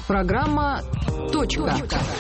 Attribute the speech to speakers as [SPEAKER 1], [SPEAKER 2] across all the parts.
[SPEAKER 1] Программа «Точка».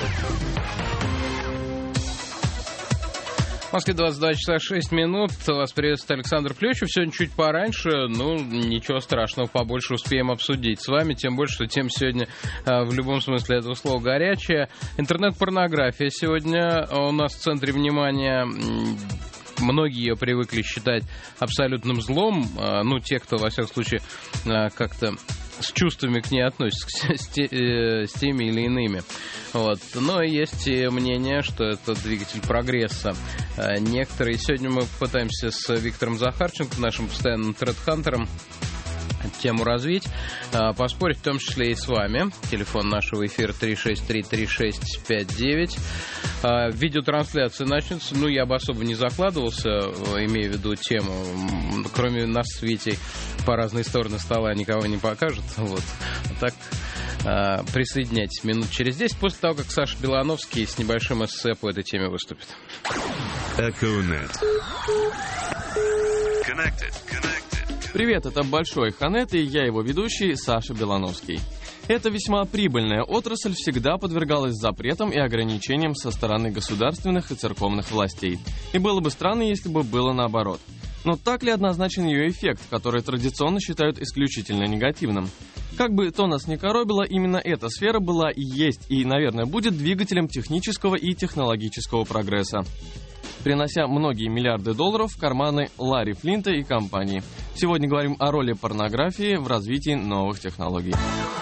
[SPEAKER 2] В Москве 22 часа 6 минут. Вас приветствует Александр Плющев. Сегодня чуть пораньше, ничего страшного, побольше успеем обсудить с вами. Тем больше, что тема сегодня в любом смысле этого слова горячая. Интернет-порнография сегодня у нас в центре внимания. Многие ее привыкли считать абсолютным злом. Те, кто, во всяком случае, как-то с чувствами к ней относятся, с теми или иными. Но есть и мнение, что это двигатель прогресса. Некоторые. Сегодня мы пытаемся с Виктором Захарченко, нашим постоянным тред-хантером, тему развить, поспорить в том числе и с вами. Телефон нашего эфира 363-3659. Видеотрансляция начнется. Я бы особо не закладывался, имея в виду тему. Кроме нас с Витей по разные стороны стола никого не покажет. Так присоединяйтесь минут через 10, после того, как Саша Белановский с небольшим эссе по этой теме выступит.
[SPEAKER 3] Эконет.
[SPEAKER 4] Привет, это Большой Ханет, и я его ведущий Саша Белановский. Эта весьма прибыльная отрасль всегда подвергалась запретам и ограничениям со стороны государственных и церковных властей. И было бы странно, если бы было наоборот. Но так ли однозначен ее эффект, который традиционно считают исключительно негативным? Как бы то нас ни коробило, именно эта сфера была и есть, и, наверное, будет двигателем технического и технологического прогресса, принося многие миллиарды долларов в карманы Ларри Флинта и компании. Сегодня говорим о роли порнографии в развитии новых технологий.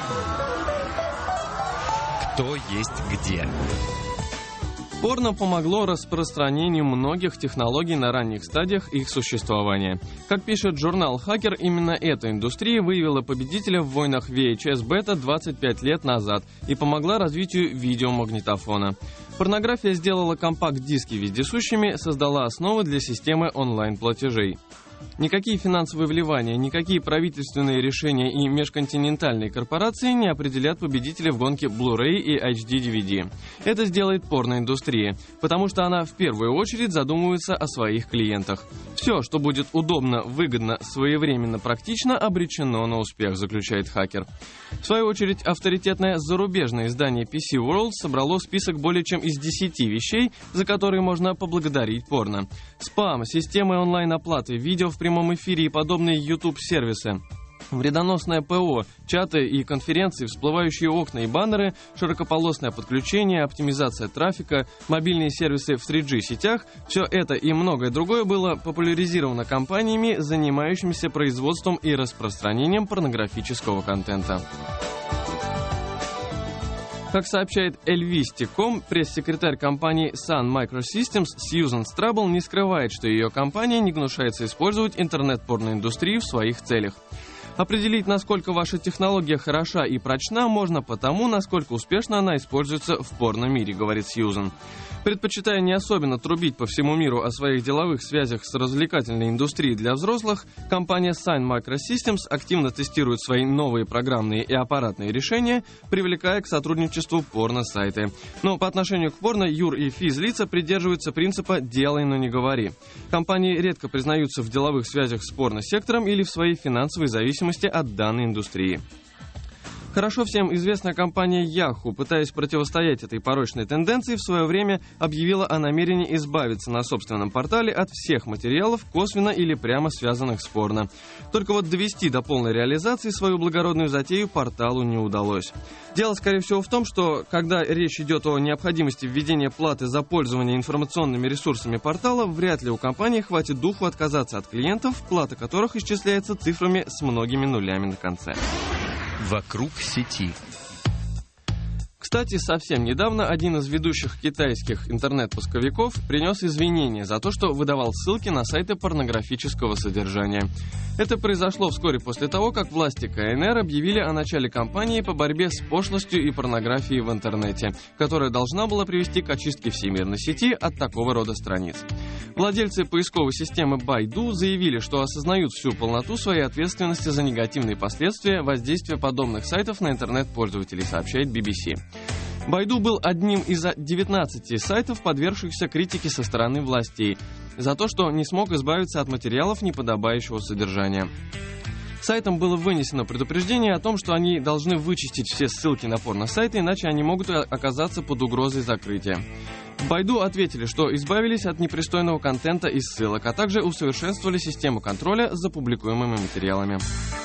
[SPEAKER 3] Кто есть где?
[SPEAKER 4] Порно помогло распространению многих технологий на ранних стадиях их существования. Как пишет журнал «Хакер», именно эта индустрия выявила победителя в войнах VHS-бета 25 лет назад и помогла развитию видеомагнитофона. Порнография сделала компакт-диски вездесущими, создала основы для системы онлайн-платежей. Никакие финансовые вливания, никакие правительственные решения и межконтинентальные корпорации не определят победителя в гонке Blu-ray и HD-DVD. Это сделает порноиндустрия, потому что она в первую очередь задумывается о своих клиентах. Все, что будет удобно, выгодно, своевременно, практично, обречено на успех, заключает Хакер. В свою очередь, авторитетное зарубежное издание PC World собрало список более чем из 10 вещей, за которые можно поблагодарить порно. Спам, системы онлайн-оплаты, видео в прямом эфире и подобные YouTube-сервисы, вредоносное ПО, чаты и конференции, всплывающие окна и баннеры, широкополосное подключение, оптимизация трафика, мобильные сервисы в 3G-сетях – все это и многое другое было популяризировано компаниями, занимающимися производством и распространением порнографического контента. Как сообщает Elvisti.com, пресс-секретарь компании Sun Microsystems Сьюзан Страбл не скрывает, что ее компания не гнушается использовать интернет-порноиндустрию в своих целях. Определить, насколько ваша технология хороша и прочна, можно по тому, насколько успешно она используется в порно-мире, говорит Сьюзан. Предпочитая не особенно трубить по всему миру о своих деловых связях с развлекательной индустрией для взрослых, компания Sun Microsystems активно тестирует свои новые программные и аппаратные решения, привлекая к сотрудничеству порно-сайты. Но по отношению к порно юр- и физлица придерживаются принципа «делай, но не говори». Компании редко признаются в деловых связях с порно-сектором или в своей финансовой зависимости от данной индустрии. Хорошо всем известная компания Yahoo, пытаясь противостоять этой порочной тенденции, в свое время объявила о намерении избавиться на собственном портале от всех материалов, косвенно или прямо связанных с порно. Только довести до полной реализации свою благородную затею порталу не удалось. Дело, скорее всего, в том, что, когда речь идет о необходимости введения платы за пользование информационными ресурсами портала, вряд ли у компании хватит духу отказаться от клиентов, плата которых исчисляется цифрами с многими нулями на конце.
[SPEAKER 3] Вокруг сети.
[SPEAKER 4] Кстати, совсем недавно один из ведущих китайских интернет-поисковиков принес извинения за то, что выдавал ссылки на сайты порнографического содержания. Это произошло вскоре после того, как власти КНР объявили о начале кампании по борьбе с пошлостью и порнографией в интернете, которая должна была привести к очистке всемирной сети от такого рода страниц. Владельцы поисковой системы Baidu заявили, что осознают всю полноту своей ответственности за негативные последствия воздействия подобных сайтов на интернет-пользователей, сообщает BBC. Baidu был одним из 19 сайтов, подвергшихся критике со стороны властей, за то, что не смог избавиться от материалов неподобающего содержания. Сайтам было вынесено предупреждение о том, что они должны вычистить все ссылки на порно-сайты, иначе они могут оказаться под угрозой закрытия. В Байду ответили, что избавились от непристойного контента и ссылок, а также усовершенствовали систему контроля за публикуемыми материалами.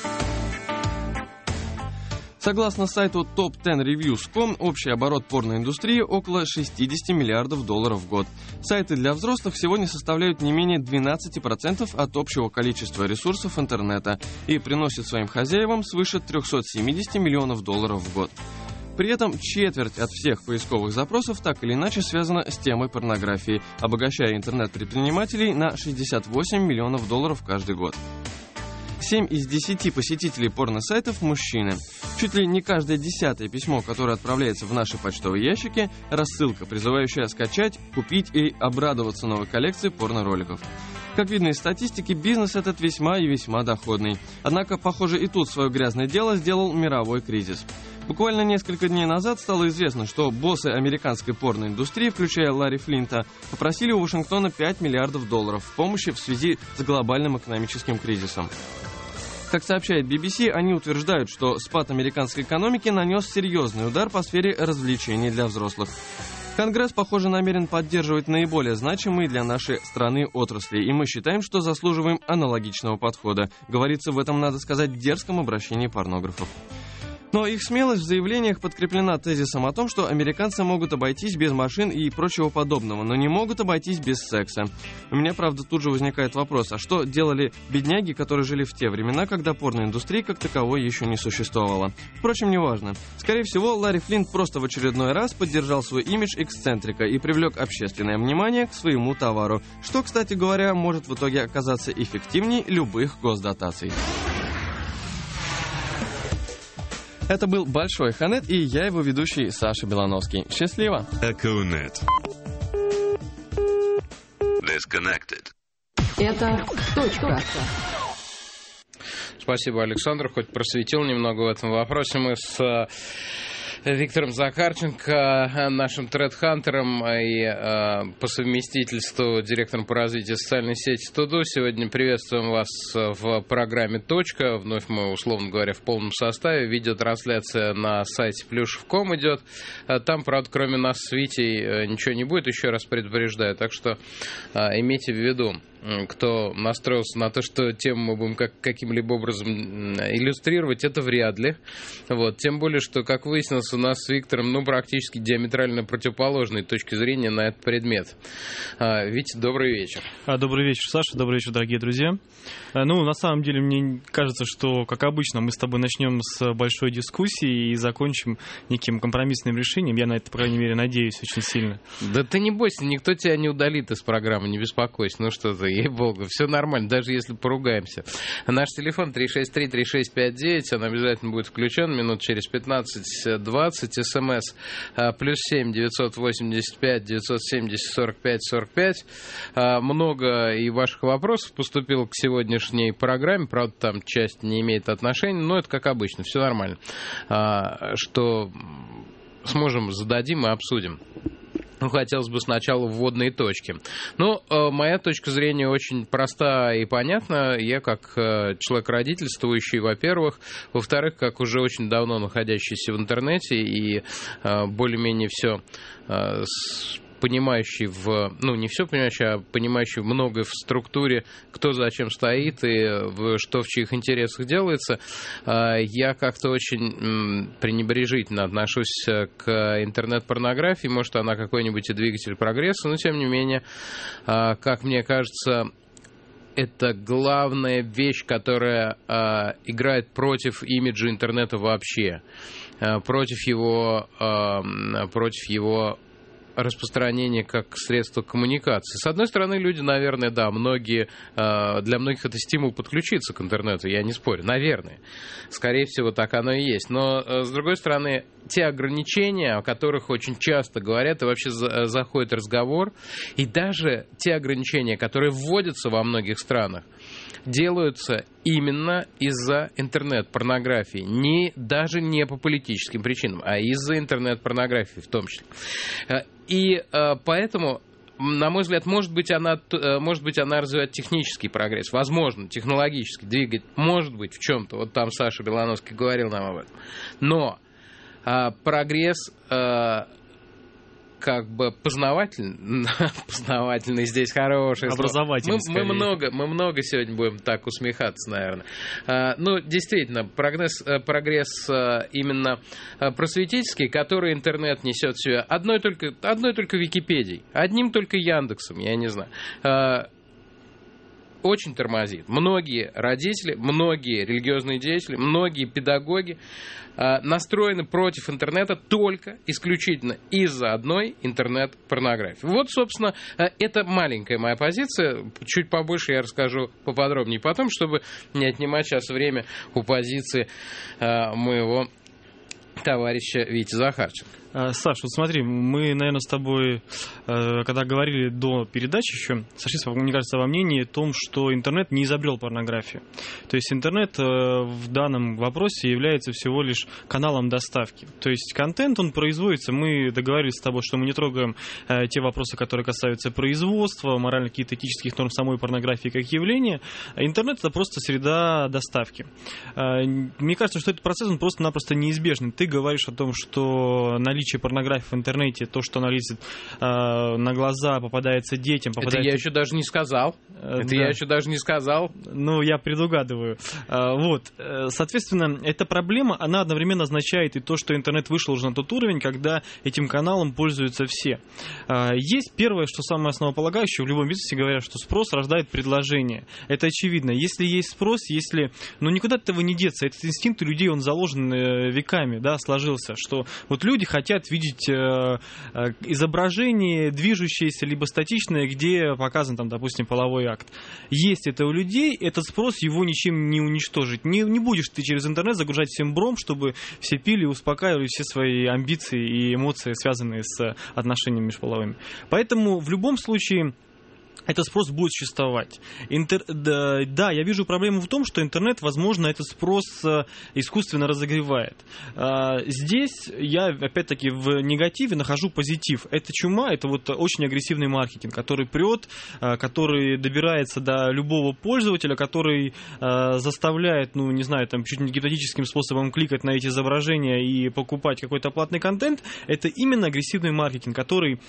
[SPEAKER 4] Согласно сайту top10reviews.com, общий оборот порноиндустрии около $60 миллиардов в год. Сайты для взрослых сегодня составляют не менее 12% от общего количества ресурсов интернета и приносят своим хозяевам свыше $370 миллионов в год. При этом четверть от всех поисковых запросов так или иначе связана с темой порнографии, обогащая интернет-предпринимателей на $68 миллионов каждый год. 7 из 10 посетителей порносайтов – мужчины. Чуть ли не каждое 10-е письмо, которое отправляется в наши почтовые ящики – рассылка, призывающая скачать, купить и обрадоваться новой коллекции порнороликов. Как видно из статистики, бизнес этот весьма и весьма доходный. Однако, похоже, и тут свое грязное дело сделал мировой кризис. Буквально несколько дней назад стало известно, что боссы американской порноиндустрии, включая Ларри Флинта, попросили у Вашингтона $5 миллиардов в помощи в связи с глобальным экономическим кризисом. Как сообщает BBC, они утверждают, что спад американской экономики нанес серьезный удар по сфере развлечений для взрослых. Конгресс, похоже, намерен поддерживать наиболее значимые для нашей страны отрасли, и мы считаем, что заслуживаем аналогичного подхода, говорится в этом, надо сказать, дерзком обращении порнографов. Но их смелость в заявлениях подкреплена тезисом о том, что американцы могут обойтись без машин и прочего подобного, но не могут обойтись без секса. У меня, правда, тут же возникает вопрос, а что делали бедняги, которые жили в те времена, когда порноиндустрия как таковой еще не существовала? Впрочем, неважно. Скорее всего, Ларри Флинт просто в очередной раз поддержал свой имидж эксцентрика и привлек общественное внимание к своему товару, что, кстати говоря, может в итоге оказаться эффективнее любых госдотаций. Это был Большой Ханет, и я его ведущий Саша Белановский. Счастливо!
[SPEAKER 3] Экоунет. Disconnected.
[SPEAKER 1] Это точка.
[SPEAKER 2] Спасибо, Александр, хоть просветил немного в этом вопросе. Мы с Виктором Захарченко, нашим тред-хантером и по совместительству директором по развитию социальной сети Туду. Сегодня приветствуем вас в программе «Точка». Вновь мы, условно говоря, в полном составе. Видеотрансляция на сайте Plюшев.com идет. Там, правда, кроме нас с Витей ничего не будет, еще раз предупреждаю. Так что имейте в виду, кто настроился на то, что тему мы будем каким-либо образом иллюстрировать, это вряд ли. Вот. Тем более, что, как выяснилось, у нас с Виктором практически диаметрально противоположные точки зрения на этот предмет. Витя, добрый вечер.
[SPEAKER 5] Добрый вечер, Саша. Добрый вечер, дорогие друзья. На самом деле, мне кажется, что, как обычно, мы с тобой начнем с большой дискуссии и закончим неким компромиссным решением. Я на это, по крайней мере, надеюсь очень сильно.
[SPEAKER 2] Да ты не бойся, никто тебя не удалит из программы, не беспокойся. Ну что ты, ей-богу, все нормально, даже если поругаемся. Наш телефон 363-3659, он обязательно будет включен минут через 15-20. СМС +7 985 970 45 45. Много и ваших вопросов поступило к сегодняшней программе. Правда, там часть не имеет отношения, но это как обычно, все нормально. Что сможем, зададим и обсудим. Хотелось бы сначала вводные точки. Моя точка зрения очень проста и понятна. Я как человек родительствующий, во-первых. Во-вторых, как уже очень давно находящийся в интернете и более-менее все понимающий не все понимающий, а понимающий многое в структуре, кто зачем стоит и что в чьих интересах делается, я как-то очень пренебрежительно отношусь к интернет-порнографии. Может, она какой-нибудь и двигатель прогресса, но тем не менее, как мне кажется, это главная вещь, которая играет против имиджа интернета вообще, против его распространение как средство коммуникации. С одной стороны, люди, наверное, для многих это стимул подключиться к интернету, я не спорю, наверное. Скорее всего, так оно и есть. Но, с другой стороны, те ограничения, о которых очень часто говорят, и вообще заходит разговор, и даже те ограничения, которые вводятся во многих странах, делаются именно из-за интернет-порнографии. Даже не по политическим причинам, а из-за интернет-порнографии в том числе. И поэтому на мой взгляд, может быть, она развивает технический прогресс, возможно, технологический, двигает, может быть, в чем-то. Вот там Саша Белановский говорил нам об этом. Но прогресс как бы познавательный здесь хороший.
[SPEAKER 5] Образовательный,
[SPEAKER 2] мы много сегодня будем так усмехаться, наверное. Ну, действительно, прогресс именно просветительский, который интернет несет в себе одной только Википедией, одним только Яндексом, я не знаю, очень тормозит. Многие родители, многие религиозные деятели, многие педагоги настроены против интернета только исключительно из-за одной интернет-порнографии. Вот, собственно, это маленькая моя позиция. Чуть побольше я расскажу поподробнее потом, чтобы не отнимать сейчас время у позиции моего товарища Вити Захарченко.
[SPEAKER 5] Саш, вот смотри, мы, наверное, с тобой, когда говорили до передачи еще, сошлись, мне кажется, во мнении о том, что интернет не изобрел порнографию. То есть интернет в данном вопросе является всего лишь каналом доставки. То есть контент, он производится, мы договорились с тобой, что мы не трогаем те вопросы, которые касаются производства, морально каких-то этических норм самой порнографии как явления. Интернет — это просто среда доставки. Мне кажется, что этот процесс, он просто-напросто неизбежный. Ты говоришь о том, что наличие порнографии в интернете, то, что она лезет на глаза, попадается детям...
[SPEAKER 2] Это я еще даже не сказал. Я еще даже не сказал.
[SPEAKER 5] Ну, я предугадываю. Вот. Соответственно, эта проблема, она одновременно означает и то, что интернет вышел уже на тот уровень, когда этим каналом пользуются все. Есть первое, что самое основополагающее, в любом бизнесе говорят, что спрос рождает предложение. Это очевидно. Если есть спрос, если... Ну, никуда от этого не деться. Этот инстинкт у людей, он заложен веками, да, сложился, что вот люди хотят видеть изображение движущееся, либо статичное, где показан, там, допустим, половой акт. Есть это у людей, этот спрос, его ничем не уничтожить. Не будешь ты через интернет загружать всем бром, чтобы все пили и успокаивали все свои амбиции и эмоции, связанные с отношениями межполовыми. Поэтому в любом случае этот спрос будет существовать. Да, я вижу проблему в том, что интернет, возможно, этот спрос искусственно разогревает. Здесь я, опять-таки, в негативе нахожу позитив. Это чума, это вот очень агрессивный маркетинг, который прет, который добирается до любого пользователя, который заставляет, ну, не знаю, там, чуть не гипнотическим способом кликать на эти изображения и покупать какой-то платный контент. Это именно агрессивный маркетинг, который,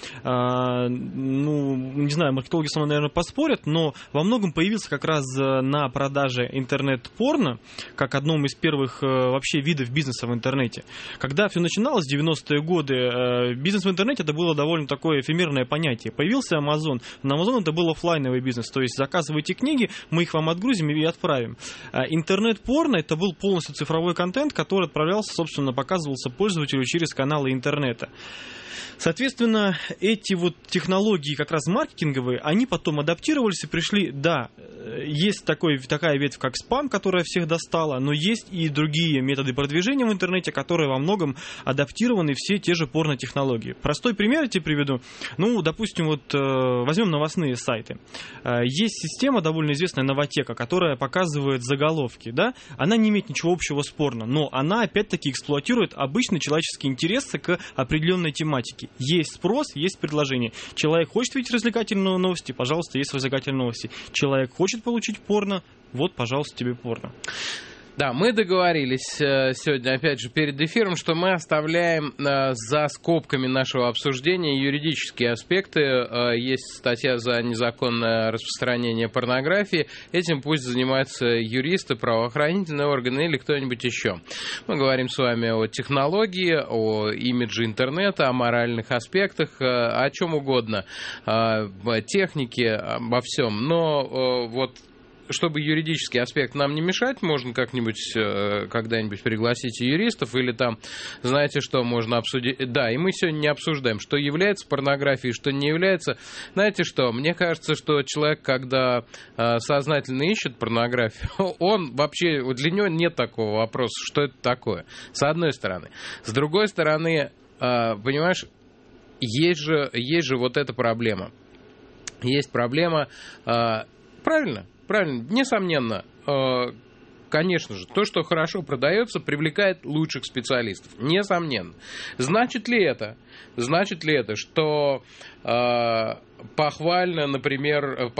[SPEAKER 5] ну, не знаю, маркетологи со мной, наверное, поспорят, но во многом появился как раз на продаже интернет-порно, как одном из первых вообще видов бизнеса в интернете. Когда все начиналось в 90-е годы, бизнес в интернете это было довольно такое эфемерное понятие. Появился Amazon, но Amazon это был офлайновый бизнес, то есть заказывайте книги, мы их вам отгрузим и отправим. Интернет-порно это был полностью цифровой контент, который отправлялся, собственно, показывался пользователю через каналы интернета. Соответственно, эти вот технологии как раз маркетинговые, они потом адаптировались и пришли, да, есть такая ветвь, как спам, которая всех достала, но есть и другие методы продвижения в интернете, которые во многом адаптированы все те же порнотехнологии. Простой пример я тебе приведу. Ну, допустим, вот возьмем новостные сайты. Есть система довольно известная Новотека, которая показывает заголовки, да, она не имеет ничего общего с порно, но она опять-таки эксплуатирует обычный человеческий интерес к определенной тематике. Есть спрос, есть предложение. Человек хочет видеть развлекательные новости, пожалуйста, есть развлекательные новости. Человек хочет получить порно, вот, пожалуйста, тебе порно.
[SPEAKER 2] Да, мы договорились сегодня, опять же, перед эфиром, что мы оставляем за скобками нашего обсуждения юридические аспекты. Есть статья за незаконное распространение порнографии. Этим пусть занимаются юристы, правоохранительные органы или кто-нибудь еще. Мы говорим с вами о технологии, о имидже интернета, о моральных аспектах, о чем угодно, о технике, обо всем. Но вот чтобы юридический аспект нам не мешать, можно как-нибудь когда-нибудь пригласить юристов или там, знаете что, можно обсудить. Да, и мы сегодня не обсуждаем, что является порнографией, что не является. Знаете что, мне кажется, что человек, когда сознательно ищет порнографию, он вообще, для него нет такого вопроса, что это такое, с одной стороны. С другой стороны, понимаешь, есть же вот эта проблема. Есть проблема, правильно, несомненно, конечно же, то, что хорошо продается, привлекает лучших специалистов, несомненно. Значит ли это, что похвальны, например,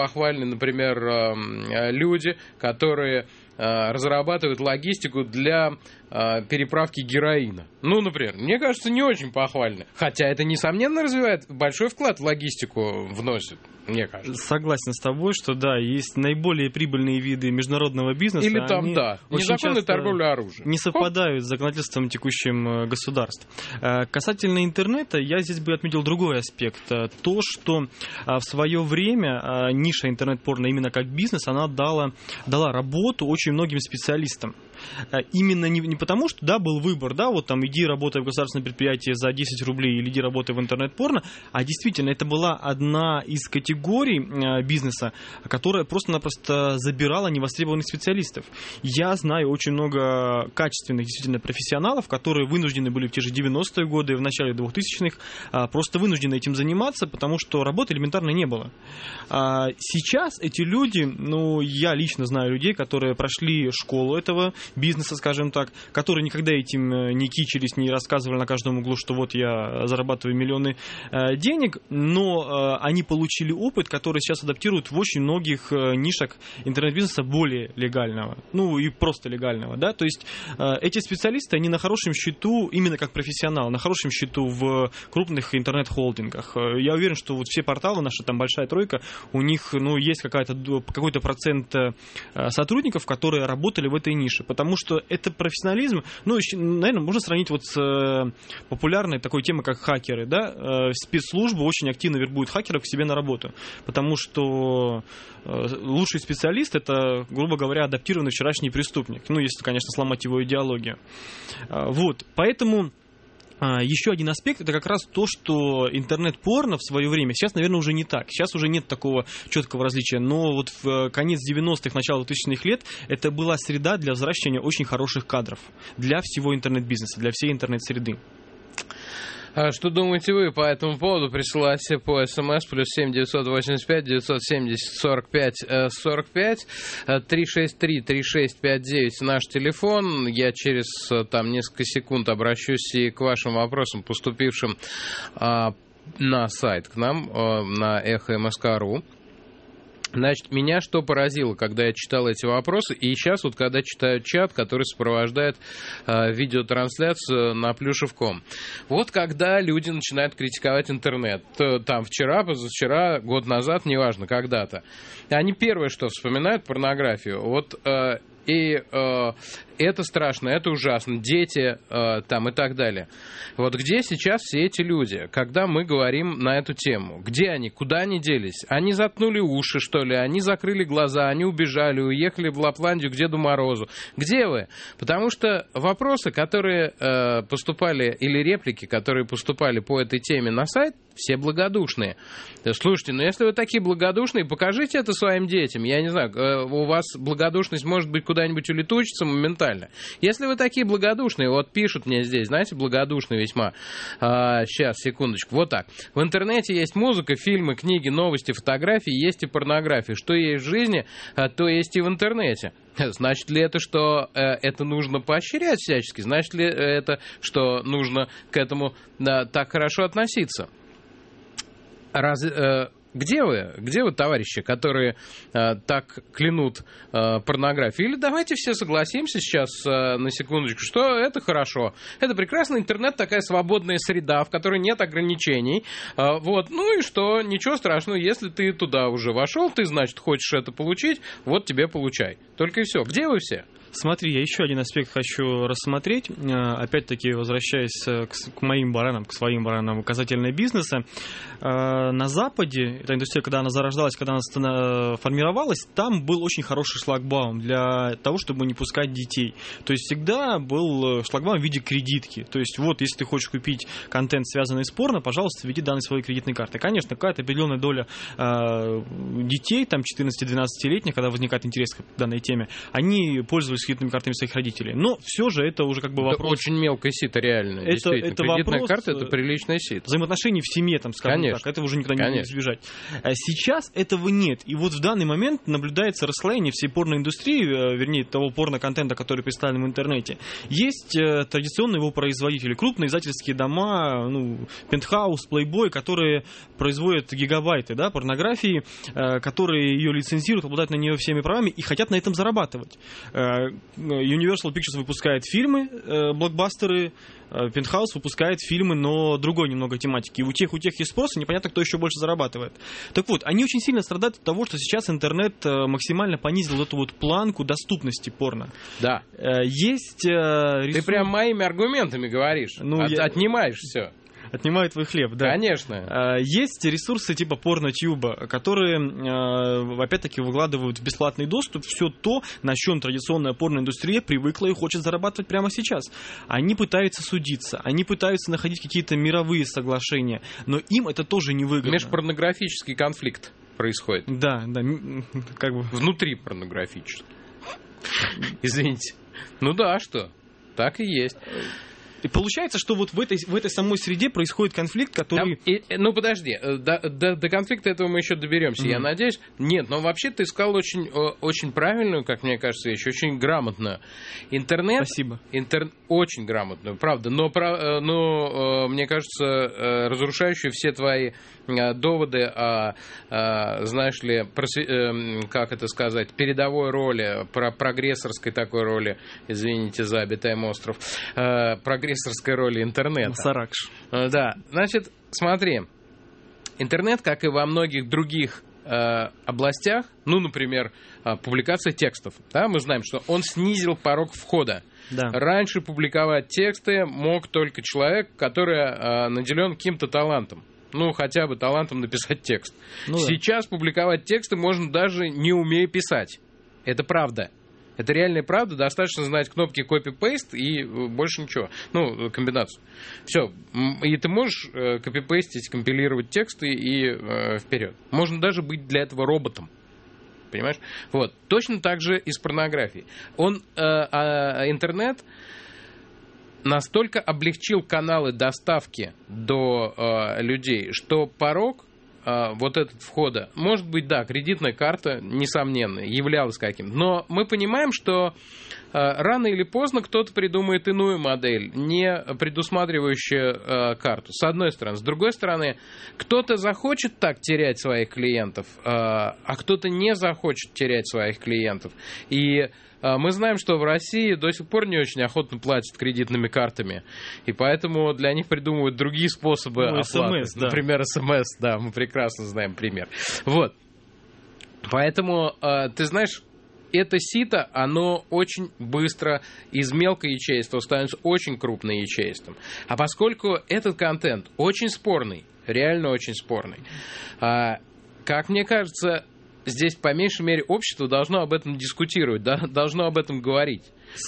[SPEAKER 2] люди, которые разрабатывают логистику для переправки героина? Ну, например, мне кажется, не очень похвально. Хотя это, несомненно, развивает, большой вклад в логистику вносит, мне кажется.
[SPEAKER 5] Согласен с тобой, что да, есть наиболее прибыльные виды международного бизнеса.
[SPEAKER 2] Или там, да, незаконная торговля оружием.
[SPEAKER 5] Не совпадают с законодательством текущим государств. Касательно интернета, я здесь бы отметил другой аспект. То, что в свое время ниша интернет-порно именно как бизнес, она дала работу очень многим специалистам. Именно не потому, что, да, был выбор, да, вот там иди работай в государственном предприятии за 10 рублей или иди работай в интернет-порно, а действительно это была одна из категорий бизнеса, которая просто-напросто забирала невостребованных специалистов. Я знаю очень много качественных действительно профессионалов, которые вынуждены были в те же 90-е годы, в начале 2000-х просто вынуждены этим заниматься, потому что работы элементарно не было. Сейчас эти люди, я лично знаю людей, которые прошли школу этого бизнеса, скажем так, которые никогда этим не кичились, не рассказывали на каждом углу, что вот я зарабатываю миллионы денег, но они получили опыт, который сейчас адаптируют в очень многих нишах интернет-бизнеса более легального, и просто легального, да, то есть эти специалисты, они на хорошем счету, именно как профессионалы, на хорошем счету в крупных интернет-холдингах. Я уверен, что вот все порталы, наша там большая тройка, у них, есть какой-то процент сотрудников, которые работали в этой нише, потому что это профессионализм, наверное, можно сравнить вот с популярной такой темой, как хакеры, да, спецслужбы очень активно вербуют хакеров к себе на работу, потому что лучший специалист — это, грубо говоря, адаптированный вчерашний преступник, если, конечно, сломать его идеологию. Вот, поэтому еще один аспект — это как раз то, что интернет-порно в свое время, сейчас, наверное, уже не так. Сейчас уже нет такого четкого различия. Но вот в конец 90-х, начало 2000-х лет это была среда для взращивания очень хороших кадров для всего интернет-бизнеса, для всей интернет-среды.
[SPEAKER 2] Что думаете вы по этому поводу? Присылайте по СМС +7 985 970 45 45 363 3659 наш телефон. Я через несколько секунд обращусь и к вашим вопросам, поступившим на сайт к нам, на эхо.msk.ru. Значит, меня что поразило, когда я читал эти вопросы, и сейчас вот когда читаю чат, который сопровождает видеотрансляцию на Плюшев.ком. Вот когда люди начинают критиковать интернет, там вчера, позавчера, год назад, неважно, когда-то, они первое, что вспоминают, порнографию. Вот и это страшно, это ужасно, дети и так далее. Вот где сейчас все эти люди, когда мы говорим на эту тему? Где они? Куда они делись? Они заткнули уши, что ли? Они закрыли глаза, они убежали, уехали в Лапландию к Деду Морозу. Где вы? Потому что вопросы, которые поступали, или реплики, которые поступали по этой теме на сайт, все благодушные. Слушайте, если вы такие благодушные, покажите это своим детям. Я не знаю, у вас благодушность может быть куда-нибудь улетучится моментально. Если вы такие благодушные, вот пишут мне здесь, знаете, благодушные весьма. Сейчас, секундочку, вот так. В интернете есть музыка, фильмы, книги, новости, фотографии, есть и порнография. Что есть в жизни, то есть и в интернете. Значит ли это, что это нужно поощрять всячески? Значит ли это, что нужно к этому так хорошо относиться? Где вы, товарищи, которые так клянут порнографию? Или давайте все согласимся сейчас на секундочку, что это хорошо. Это прекрасный интернет, такая свободная среда, в которой нет ограничений. И что, ничего страшного, если ты туда уже вошел, ты, значит, хочешь это получить, вот тебе получай. Только и все. Где вы все?
[SPEAKER 5] Смотри, я еще один аспект хочу рассмотреть. Опять-таки, возвращаясь к моим баранам, к своим баранам касательно бизнеса. На Западе, эта индустрия, когда она зарождалась, когда она формировалась, там был очень хороший шлагбаум для того, чтобы не пускать детей. То есть всегда был шлагбаум в виде кредитки. То есть вот, если ты хочешь купить контент, связанный с порно, пожалуйста, введи данные своей кредитной карты. Конечно, какая-то определенная доля детей, там 14-12-летних, когда возникает интерес к данной теме, они пользовались пользуются кредитными картами своих родителей. Но все же это уже как бы вопрос...
[SPEAKER 2] Это очень мелкое сито, реально.
[SPEAKER 5] Это
[SPEAKER 2] кредитная
[SPEAKER 5] вопрос
[SPEAKER 2] карта — это приличное сито.
[SPEAKER 5] Взаимоотношений в семье, там, скажем
[SPEAKER 2] Конечно.
[SPEAKER 5] так. Этого уже никогда не избежать. Сейчас этого нет. И вот в данный момент наблюдается расслоение всей порноиндустрии, вернее, того порно-контента, который представлен в интернете. Есть традиционные его производители, крупные издательские дома, Penthouse, Playboy, которые производят гигабайты, да, порнографии, которые ее лицензируют, обладают на нее всеми правами и хотят на этом зарабатывать. Universal Pictures выпускает фильмы, блокбастеры, Penthouse выпускает фильмы, но другой немного тематики. И у тех есть спрос, и непонятно, кто еще больше зарабатывает. Так вот, они очень сильно страдают от того, что сейчас интернет максимально понизил эту вот планку доступности порно.
[SPEAKER 2] Да.
[SPEAKER 5] Есть
[SPEAKER 2] Ты прям моими аргументами говоришь. Отнимаешь все.
[SPEAKER 5] Отнимают твой хлеб, да.
[SPEAKER 2] Конечно.
[SPEAKER 5] Есть ресурсы типа порно-тьюба, которые, опять-таки, выкладывают в бесплатный доступ все то, на чем традиционная порноиндустрия привыкла и хочет зарабатывать прямо сейчас. Они пытаются судиться, они пытаются находить какие-то мировые соглашения, но им это тоже невыгодно.
[SPEAKER 2] Межпорнографический конфликт происходит.
[SPEAKER 5] Да, как бы...
[SPEAKER 2] Внутри порнографический. Извините. Ну да, что? Так и есть.
[SPEAKER 5] И получается, что вот в этой самой среде происходит конфликт, который...
[SPEAKER 2] Подожди, до конфликта этого мы еще доберемся, я надеюсь. Нет, но вообще ты сказал очень правильную, как мне кажется, вещь, очень грамотную. Интернет...
[SPEAKER 5] Спасибо.
[SPEAKER 2] Очень грамотную, правда. Но мне кажется, разрушающую все твои доводы о, знаешь ли, как это сказать, передовой роли, прогрессорской такой роли, извините за обитаемый остров, прогрессорской роли интернета.
[SPEAKER 5] Саракш.
[SPEAKER 2] Да, значит, смотри, интернет, как и во многих других областях, например, публикация текстов, да, мы знаем, что он снизил порог входа.
[SPEAKER 5] Да.
[SPEAKER 2] Раньше публиковать тексты мог только человек, который наделен каким-то талантом. Хотя бы талантом написать текст. Сейчас публиковать тексты можно даже не умея писать. Это правда. Это реальная правда. Достаточно знать кнопки copy-paste и больше ничего. Комбинацию. Все. И ты можешь копипейстить, компилировать тексты и вперед. Можно даже быть для этого роботом. Понимаешь? Вот. Точно так же и с порнографией. Интернет настолько облегчил каналы доставки до людей, что порог вот этот входа, может быть, да, кредитная карта, несомненно, являлась каким-то. Но мы понимаем, что рано или поздно кто-то придумает иную модель, не предусматривающую карту, с одной стороны. С другой стороны, кто-то захочет так терять своих клиентов, а кто-то не захочет терять своих клиентов. И мы знаем, что в России до сих пор не очень охотно платят кредитными картами, и поэтому для них придумывают другие способы оплаты.
[SPEAKER 5] СМС, да.
[SPEAKER 2] Например, СМС, да, мы прекрасно знаем пример. Вот. Поэтому, ты знаешь, это сито, оно очень быстро из мелкоячейства становится очень крупным ячейством. А поскольку этот контент очень спорный, реально очень спорный, как мне кажется, здесь, по меньшей мере, общество должно об этом дискутировать, да? Должно об этом говорить.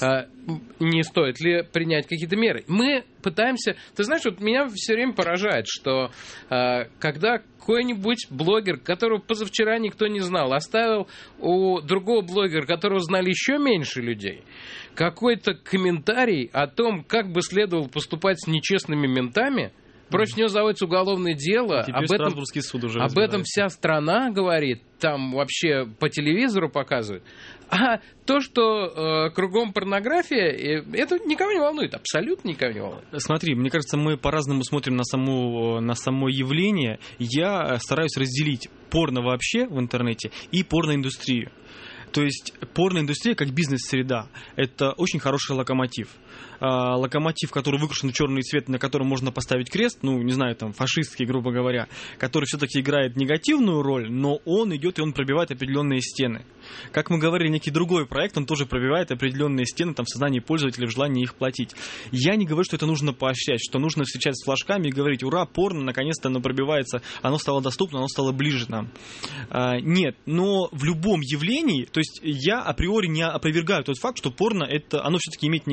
[SPEAKER 2] Не стоит ли принять какие-то меры. Мы пытаемся... Ты знаешь, вот меня все время поражает, что когда какой-нибудь блогер, которого позавчера никто не знал, оставил у другого блогера, которого знали еще меньше людей, какой-то комментарий о том, как бы следовало поступать с нечестными ментами, против него заводится углаговное дело.
[SPEAKER 5] Теперь Страсбургский суд уже
[SPEAKER 2] об этом вся страна говорит, там вообще по телевизору показывают. А то, что кругом порнография, это никого не волнует, абсолютно никого не волнует.
[SPEAKER 5] Смотри, мне кажется, мы по-разному смотрим на само явление. Я стараюсь разделить порно вообще в интернете и порноиндустрию. То есть порноиндустрия как бизнес-среда – это очень хороший локомотив. Локомотив, который выкрашен в черный цвет, на котором можно поставить крест, фашистский, грубо говоря, который все-таки играет негативную роль, но он идет и он пробивает определенные стены. Как мы говорили, некий другой проект, он тоже пробивает определенные стены в сознании пользователей, в желании их платить. Я не говорю, что это нужно поощрять, что нужно встречать с флажками и говорить: ура, порно, наконец-то оно пробивается, оно стало доступно, оно стало ближе нам. Нет, но в любом явлении, то есть я априори не опровергаю тот факт, что порно, оно все-таки имеет негативные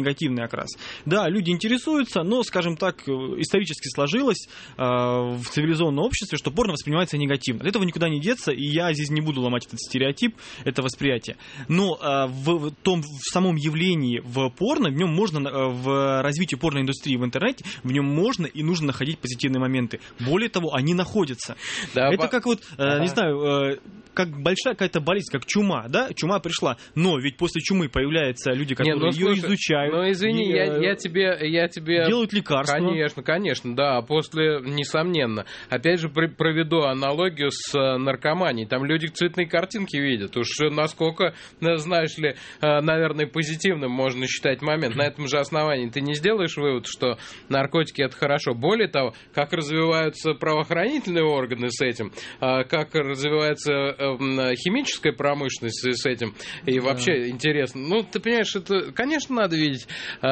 [SPEAKER 5] как раз. Да, люди интересуются, но, скажем так, исторически сложилось в цивилизованном обществе, что порно воспринимается негативно. От этого никуда не деться, и я здесь не буду ломать этот стереотип, это восприятие. Но в самом явлении в порно, в нем можно, в развитии порноиндустрии в интернете, в нем можно и нужно находить позитивные моменты. Более того, они находятся. Да, это как вот, не знаю, как большая какая-то болезнь, как чума, да? Чума пришла, но ведь после чумы появляются люди, которые ее изучают.
[SPEAKER 2] Ну, извини, я тебе...
[SPEAKER 5] Делают лекарства.
[SPEAKER 2] Конечно, да, после, несомненно. Опять же, проведу аналогию с наркоманией. Там люди цветные картинки видят. Уж насколько, знаешь ли, наверное, позитивным можно считать момент. На этом же основании ты не сделаешь вывод, что наркотики — это хорошо. Более того, как развиваются правоохранительные органы с этим, как развивается химическая промышленность с этим, и вообще интересно. Ну, ты понимаешь, это, конечно, надо видеть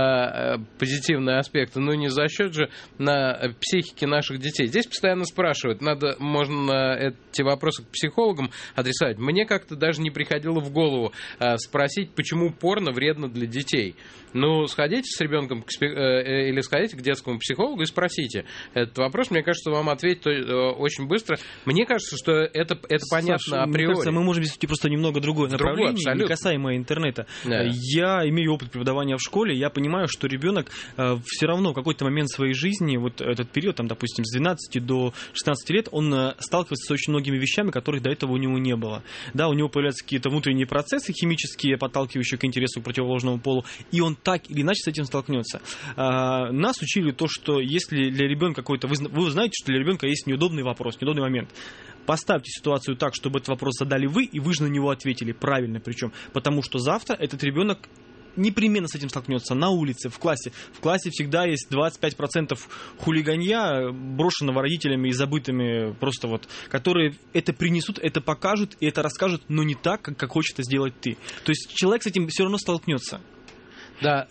[SPEAKER 2] позитивные аспекты, но не за счет же на психике наших детей. Здесь постоянно спрашивают, можно эти вопросы к психологам адресовать. Мне как-то даже не приходило в голову спросить, почему порно вредно для детей. Ну, сходите с ребенком или сходите к детскому психологу и спросите этот вопрос. Мне кажется, вам ответят очень быстро. Мне кажется, что это понятно.
[SPEAKER 5] Саша, априори. Мне кажется, мы можем вести просто немного другое направление, не касаемо интернета. Да. Я имею опыт преподавания в школе, я понимаю, что ребенок все равно в какой-то момент своей жизни, вот этот период, там, допустим, с 12 до 16 лет, он сталкивается с очень многими вещами, которых до этого у него не было. Да, у него появляются какие-то внутренние процессы химические, подталкивающие к интересу к противоположному полу, и он так или иначе с этим столкнется. Нас учили то, что если для ребенка какой-то... Вы знаете, что для ребенка есть неудобный вопрос, неудобный момент. Поставьте ситуацию так, чтобы этот вопрос задали вы, и вы же на него ответили правильно, причем, потому что завтра этот ребенок непременно с этим столкнется на улице, в классе. В классе всегда есть 25% хулиганья, брошенного родителями и забытыми просто вот, которые это принесут, это покажут и это расскажут, но не так, как хочет это сделать ты. То есть человек с этим все равно столкнется.
[SPEAKER 2] Да,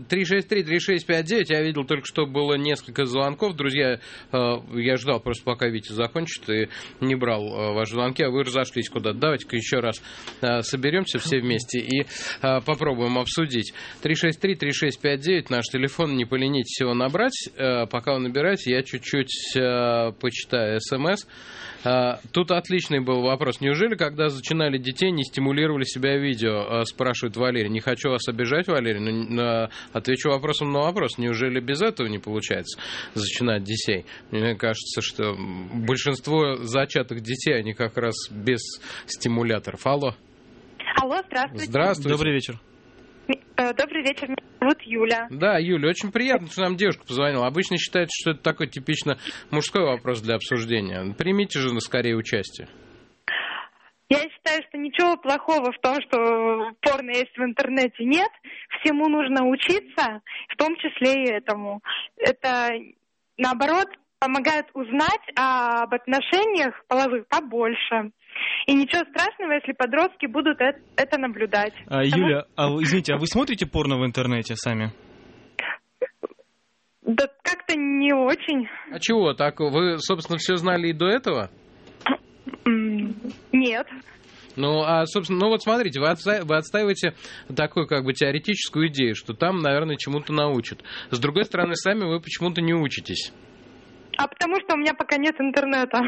[SPEAKER 2] 363-3659, я видел только что было несколько звонков, друзья, я ждал просто пока Витя закончит и не брал ваши звонки, а вы разошлись куда-то. Давайте-ка еще раз соберемся все вместе и попробуем обсудить. 363-3659, наш телефон, не поленитесь его набрать, пока вы набираете, я чуть-чуть почитаю СМС. Тут отличный был вопрос. Неужели, когда зачинали детей, не стимулировали себя видео? Спрашивает Валерий. Не хочу вас обижать, Валерий, но отвечу вопросом на вопрос. Неужели без этого не получается зачинать детей? Мне кажется, что большинство зачатых детей, они как раз без стимуляторов. Алло.
[SPEAKER 6] Алло, здравствуйте.
[SPEAKER 2] Здравствуйте.
[SPEAKER 5] Добрый вечер.
[SPEAKER 6] Добрый вечер, меня зовут Юля.
[SPEAKER 2] Да, Юля, очень приятно, что нам девушка позвонила. Обычно считается, что это такой типично мужской вопрос для обсуждения. Примите же скорее участие.
[SPEAKER 6] Я считаю, что ничего плохого в том, что порно есть в интернете, нет. Всему нужно учиться, в том числе и этому. Это, наоборот, помогает узнать об отношениях половых побольше. И ничего страшного, если подростки будут это наблюдать.
[SPEAKER 5] Юля, извините, а вы смотрите порно в интернете сами?
[SPEAKER 6] Да как-то не очень.
[SPEAKER 2] А чего? Так вы, собственно, все знали и до этого?
[SPEAKER 6] Нет.
[SPEAKER 2] Ну, собственно, вот смотрите, вы отстаиваете такую, как бы, теоретическую идею, что там, наверное, чему-то научат. С другой стороны, сами вы почему-то не учитесь.
[SPEAKER 6] А потому что у меня пока нет интернета.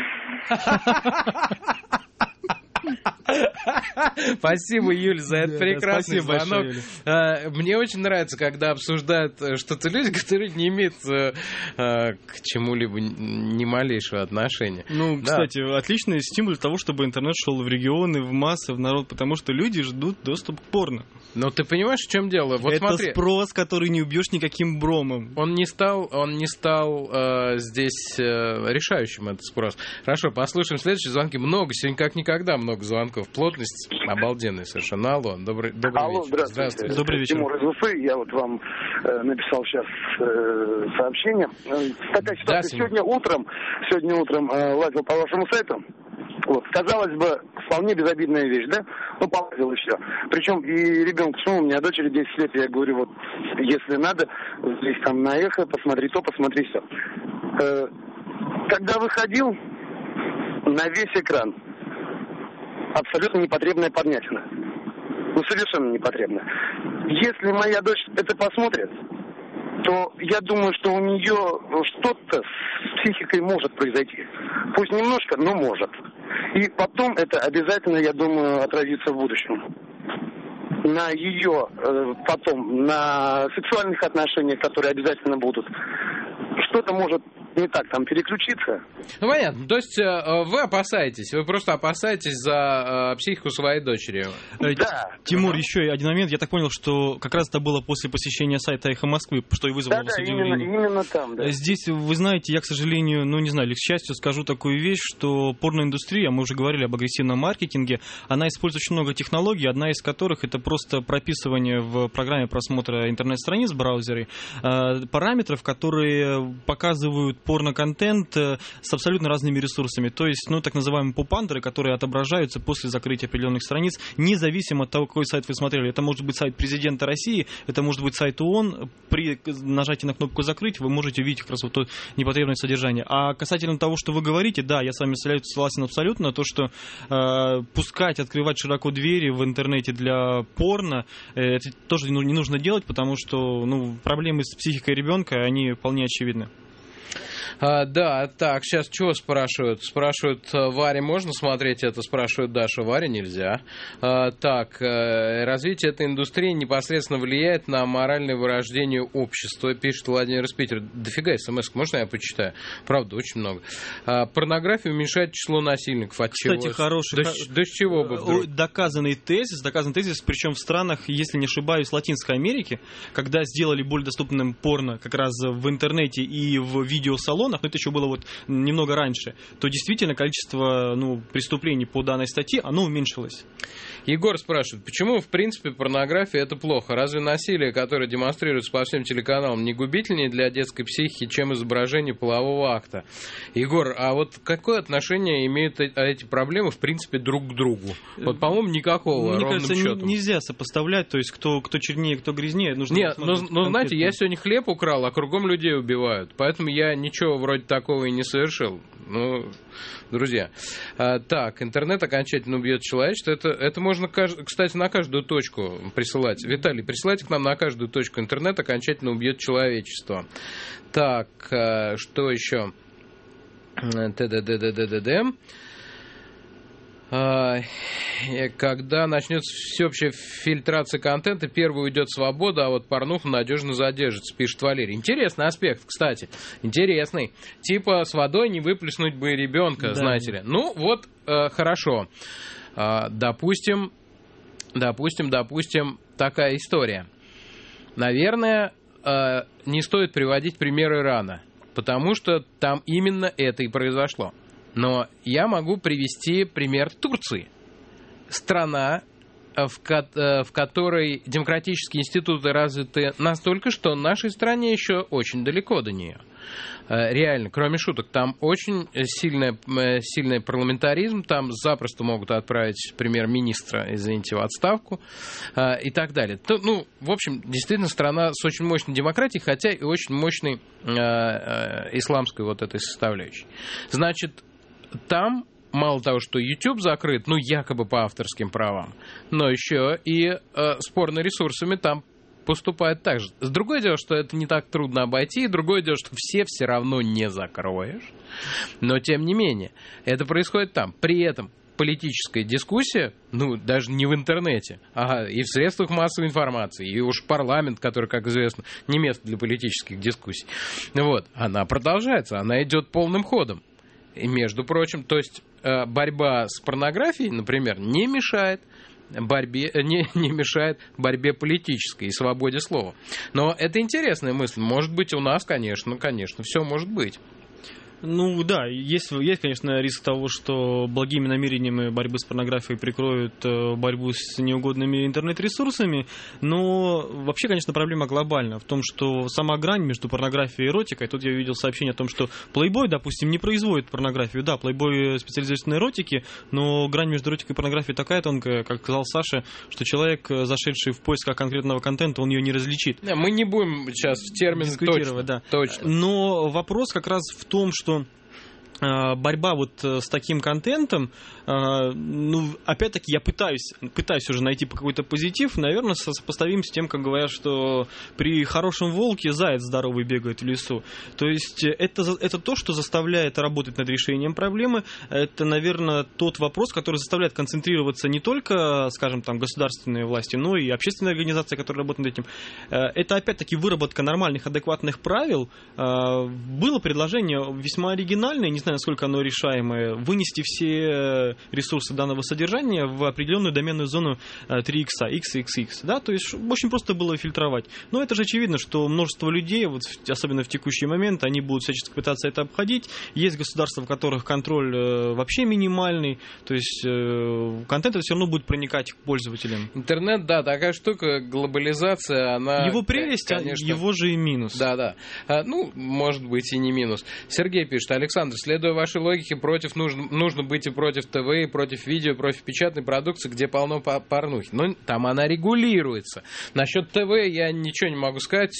[SPEAKER 2] Спасибо, Юль, за этот прекрасный звонок. Мне очень нравится, когда обсуждают что-то люди, которые не имеют к чему-либо ни малейшего отношения.
[SPEAKER 5] Ну, кстати, отличный стимул для того, чтобы интернет шел в регионы, в массы, в народ, потому что люди ждут доступ к порно.
[SPEAKER 2] Но ты понимаешь, в чем дело? Вот
[SPEAKER 5] это
[SPEAKER 2] смотри.
[SPEAKER 5] Спрос, который не убьешь никаким бромом.
[SPEAKER 2] Он не стал здесь решающим, этот спрос. Хорошо, послушаем следующие звонки. Много, сегодня как никогда много звонков. Плотность обалденная совершенно. Алло, добрый вечер.
[SPEAKER 7] Здравствуйте.
[SPEAKER 5] Добрый вечер.
[SPEAKER 7] Тимур из Уфы. Я вот вам написал сейчас сообщение. Такая ситуация. Сегодня утром лазил по вашему сайту. Вот, казалось бы, вполне безобидная вещь, да? Ну, полазил и все. Причем и ребенку, у меня дочери 10 лет, я говорю, вот, если надо, здесь там на эхо, посмотри то, посмотри все. Когда выходил, на весь экран абсолютно непотребная поднятина. Ну, совершенно непотребная. Если моя дочь это посмотрит, то я думаю, что у нее что-то с психикой может произойти. Пусть немножко, но может. И потом это обязательно, я думаю, отразится в будущем. На ее потом, на сексуальных отношениях, которые обязательно будут. Что-то может не так там переключиться.
[SPEAKER 2] Ну, понятно. То есть вы опасаетесь, вы просто опасаетесь за психику своей дочери.
[SPEAKER 7] Да.
[SPEAKER 5] Тимур, еще один момент. Я так понял, что как раз это было после посещения сайта «Эхо Москвы», что и вызвало вас удивление.
[SPEAKER 7] Именно там, да.
[SPEAKER 5] Здесь, вы знаете, я, к сожалению, не знаю, или к счастью, скажу такую вещь, что порноиндустрия, мы уже говорили об агрессивном маркетинге, она использует очень много технологий, одна из которых это просто прописывание в программе просмотра интернет-страниц в браузере параметров, которые показывают порно-контент с абсолютно разными ресурсами. То есть, так называемые поп-андеры, которые отображаются после закрытия определенных страниц, независимо от того, какой сайт вы смотрели. Это может быть сайт президента России, это может быть сайт ООН. При нажатии на кнопку «Закрыть» вы можете увидеть как раз вот то непотребное содержание. А касательно того, что вы говорите, да, я с вами согласен абсолютно, то, что пускать, открывать широко двери в интернете для порно, это тоже не нужно делать, потому что проблемы с психикой ребенка, они вполне очевидны.
[SPEAKER 2] Да, так, сейчас чего спрашивают? Спрашивают, Варе можно смотреть это? Спрашивают, Даша, Варе нельзя. Так, развитие этой индустрии непосредственно влияет на моральное вырождение общества, пишет Владимир из Питера. Дофига смс, можно я почитаю? Правда, очень много. Порнография уменьшает число насильников. От
[SPEAKER 5] Кстати,
[SPEAKER 2] чего?
[SPEAKER 5] хороший...
[SPEAKER 2] Да с чего бы вдруг?
[SPEAKER 5] Доказанный тезис, причем в странах, если не ошибаюсь, Латинской Америки, когда сделали более доступным порно как раз в интернете и в видеосалонах, но это еще было немного раньше, то действительно количество преступлений по данной статье, оно уменьшилось.
[SPEAKER 2] Егор спрашивает, почему, в принципе, порнография это плохо? Разве насилие, которое демонстрируется по всем телеканалам, не губительнее для детской психики, чем изображение полового акта? Егор, а какое отношение имеют эти проблемы, в принципе, друг к другу? По-моему, никакого.
[SPEAKER 5] Мне кажется,
[SPEAKER 2] счетом.
[SPEAKER 5] Нельзя сопоставлять, то есть кто чернее, кто грязнее.
[SPEAKER 2] Нет, знаете, я сегодня хлеб украл, а кругом людей убивают. Поэтому я ничего вроде такого и не совершил. Друзья. Так, интернет окончательно убьет человечество. Это можно, кстати, на каждую точку присылать. Виталий, присылайте к нам на каждую точку. Интернет окончательно убьет человечество. Так, что еще? Когда начнется всеобщая фильтрация контента, первой уйдет свобода, а вот порнуха надежно задержится, пишет Валерий. Интересный аспект, кстати. Интересный. Типа с водой не выплеснуть бы ребенка, да. Знаете ли. Хорошо. Допустим, такая история. Наверное, не стоит приводить примеры Ирана, потому что там именно это и произошло. Но я могу привести пример Турции. Страна, в которой демократические институты развиты настолько, что нашей стране еще очень далеко до нее. Реально, кроме шуток, там очень сильный парламентаризм, там запросто могут отправить премьер-министра, извините, в отставку и так далее. В общем, действительно, страна с очень мощной демократией, хотя и очень мощной исламской этой составляющей. Значит, там мало того, что YouTube закрыт, якобы по авторским правам, но еще и с порно-ресурсами там поступает так же. Другое дело, что это не так трудно обойти, и другое дело, что все равно не закроешь. Но, тем не менее, это происходит там. При этом политическая дискуссия, даже не в интернете, и в средствах массовой информации, и уж парламент, который, как известно, не место для политических дискуссий, она продолжается, она идет полным ходом. И, между прочим, то есть борьба с порнографией, например, не мешает борьбе политической и свободе слова. Но это интересная мысль. Может быть, у нас, конечно, все может быть.
[SPEAKER 5] Да, есть, конечно, риск того, что благими намерениями борьбы с порнографией прикроют борьбу с неугодными интернет-ресурсами, но вообще, конечно, проблема глобальна в том, что сама грань между порнографией и эротикой, тут я увидел сообщение о том, что Playboy, допустим, не производит порнографию. Да, Playboy специализируется на эротике, но грань между эротикой и порнографией такая тонкая, как сказал Саша, что человек, зашедший в поисках конкретного контента, он ее не различит.
[SPEAKER 2] Мы не будем сейчас в термин
[SPEAKER 5] дискутировать,
[SPEAKER 2] точно.
[SPEAKER 5] Но вопрос как раз в том, что борьба вот с таким контентом, ну, опять-таки, я пытаюсь уже найти какой-то позитив, наверное, сопоставим с тем, как говорят, что при хорошем волке заяц здоровый бегает в лесу. То есть это то, что заставляет работать над решением проблемы, это, наверное, тот вопрос, который заставляет концентрироваться не только, скажем, там, государственные власти, но и общественные организации, которые работают над этим. Это, опять-таки, выработка нормальных, адекватных правил. Было предложение весьма оригинальное, не знаю, насколько оно решаемое, вынести все ресурсы данного содержания в определенную доменную зону 3x, x и xx. Да? То есть очень просто было фильтровать. Но это же очевидно, что множество людей, вот, особенно в текущий момент, они будут всячески пытаться это обходить. Есть государства, в которых контроль вообще минимальный. То есть контент все равно будет проникать к пользователям.
[SPEAKER 2] Интернет, да, такая штука, глобализация, она...
[SPEAKER 5] Его прелесть, конечно, его же и минус.
[SPEAKER 2] Да. Ну, может быть, и не минус. Сергей пишет: Александр, следуя вашей логике, нужно быть и против ТВ, и против видео, и против печатной продукции, где полно порнухи. Но там она регулируется. Насчет ТВ я ничего не могу сказать.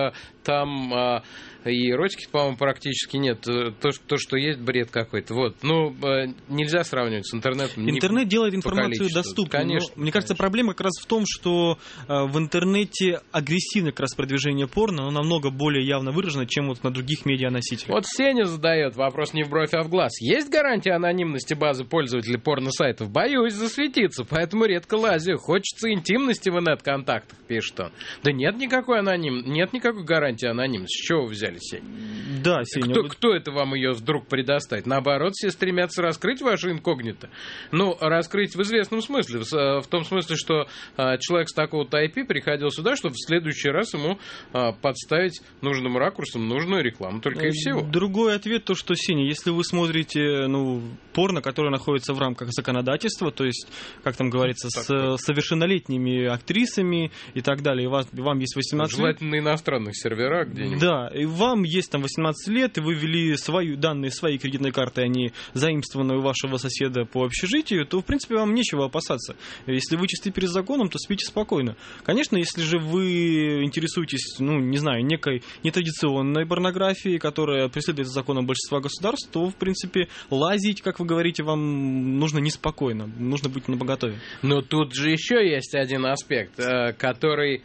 [SPEAKER 2] Там и эротики, по-моему, практически нет. То, что есть, бред какой-то. Вот. Ну, нельзя сравнивать с интернетом.
[SPEAKER 5] Интернет делает информацию доступной. Конечно. Мне кажется, проблема как раз в том, что в интернете агрессивное как раз продвижение порно, оно намного более явно выражено, чем вот на других медианосителях.
[SPEAKER 2] Вот Сеня задает вопрос не в бровь, а в глаз. Есть гарантия анонимности базы пользователей порно-сайтов? Боюсь засветиться, поэтому редко лазю. Хочется интимности в инет-контактах, пишет он. Да нет никакой гарантии анонимности. С чего вы взяли, Сень?
[SPEAKER 5] Да, Сеня.
[SPEAKER 2] Кто это вам ее вдруг предоставит? Наоборот, все стремятся раскрыть ваше инкогнито. Ну, раскрыть в известном смысле. В том смысле, что человек с такого-то IP приходил сюда, чтобы в следующий раз ему подставить нужным ракурсом нужную рекламу. Только и всего.
[SPEAKER 5] Другой ответ, то, что, Сеня, если вы смотрите порно, которое находится в рамках законодательства, то есть, как там говорится, с совершеннолетними актрисами и так далее, и вам есть 18 лет.
[SPEAKER 2] Желательно на иностранных серверах где-нибудь.
[SPEAKER 5] Да, и вам есть там 18 лет, и вы ввели данные своей кредитной карты, они заимствованы у вашего соседа по общежитию, то, в принципе, вам нечего опасаться. Если вы чисты перед законом, то спите спокойно. Конечно, если же вы интересуетесь, не знаю, некой нетрадиционной порнографией, которая преследует законом большинства государств, то, в принципе, лазить, как вы говорите, вам нужно неспокойно, нужно быть наготове.
[SPEAKER 2] Но тут же еще есть один аспект, который...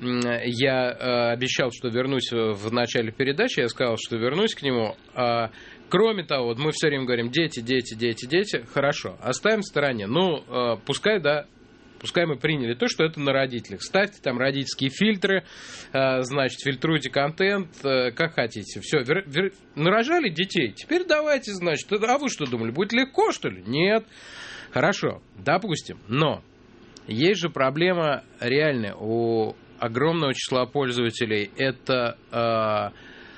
[SPEAKER 2] Я обещал, что вернусь в начале передачи, я сказал, что вернусь к нему. Кроме того, вот мы все время говорим: дети. Хорошо, оставим в стороне. Пускай мы приняли то, что это на родителях. Ставьте там родительские фильтры, значит, фильтруйте контент, как хотите. Все, нарожали детей. Теперь давайте, значит, а вы что думали, будет легко, что ли? Нет. Хорошо, допустим. Но есть же проблема реальная у огромного числа пользователей. Это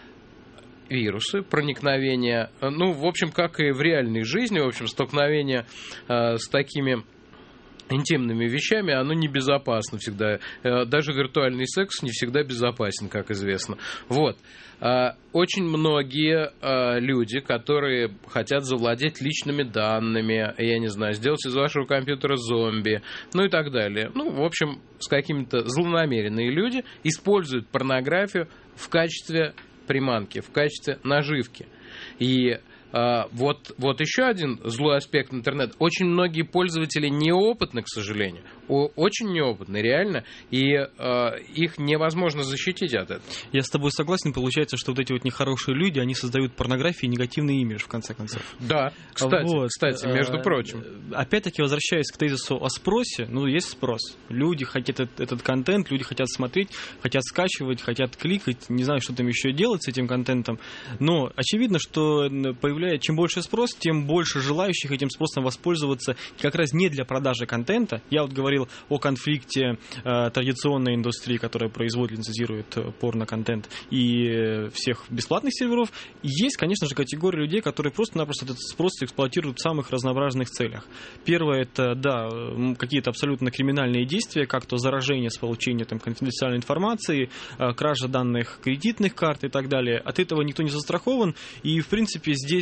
[SPEAKER 2] вирусы, проникновения, в общем, как и в реальной жизни, в общем, столкновение с такими интимными вещами, оно небезопасно всегда. Даже виртуальный секс не всегда безопасен, как известно. Вот. Очень многие люди, которые хотят завладеть личными данными, я не знаю, сделать из вашего компьютера зомби, и так далее. В общем, с какими-то злонамеренные люди используют порнографию в качестве приманки, в качестве наживки. И вот еще один злой аспект интернета. Очень многие пользователи неопытны, к сожалению. Очень неопытны, реально. И их невозможно защитить от этого.
[SPEAKER 5] Я с тобой согласен. Получается, что вот эти вот нехорошие люди, они создают порнографию и негативный имидж, в конце концов.
[SPEAKER 2] Да, кстати, между прочим.
[SPEAKER 5] Опять-таки, возвращаясь к тезису о спросе, есть спрос. Люди хотят этот контент, люди хотят смотреть, хотят скачивать, хотят кликать, не знаю, что там еще делать с этим контентом. Но очевидно, что чем больше спрос, тем больше желающих этим спросом воспользоваться как раз не для продажи контента. Я вот говорил о конфликте традиционной индустрии, которая производит, лицензирует порно-контент, и всех бесплатных серверов. И есть, конечно же, категория людей, которые просто-напросто этот спрос эксплуатируют в самых разнообразных целях. Первое — это, какие-то абсолютно криминальные действия, как то заражение с получением конфиденциальной информации, кража данных кредитных карт и так далее. От этого никто не застрахован, и, в принципе, здесь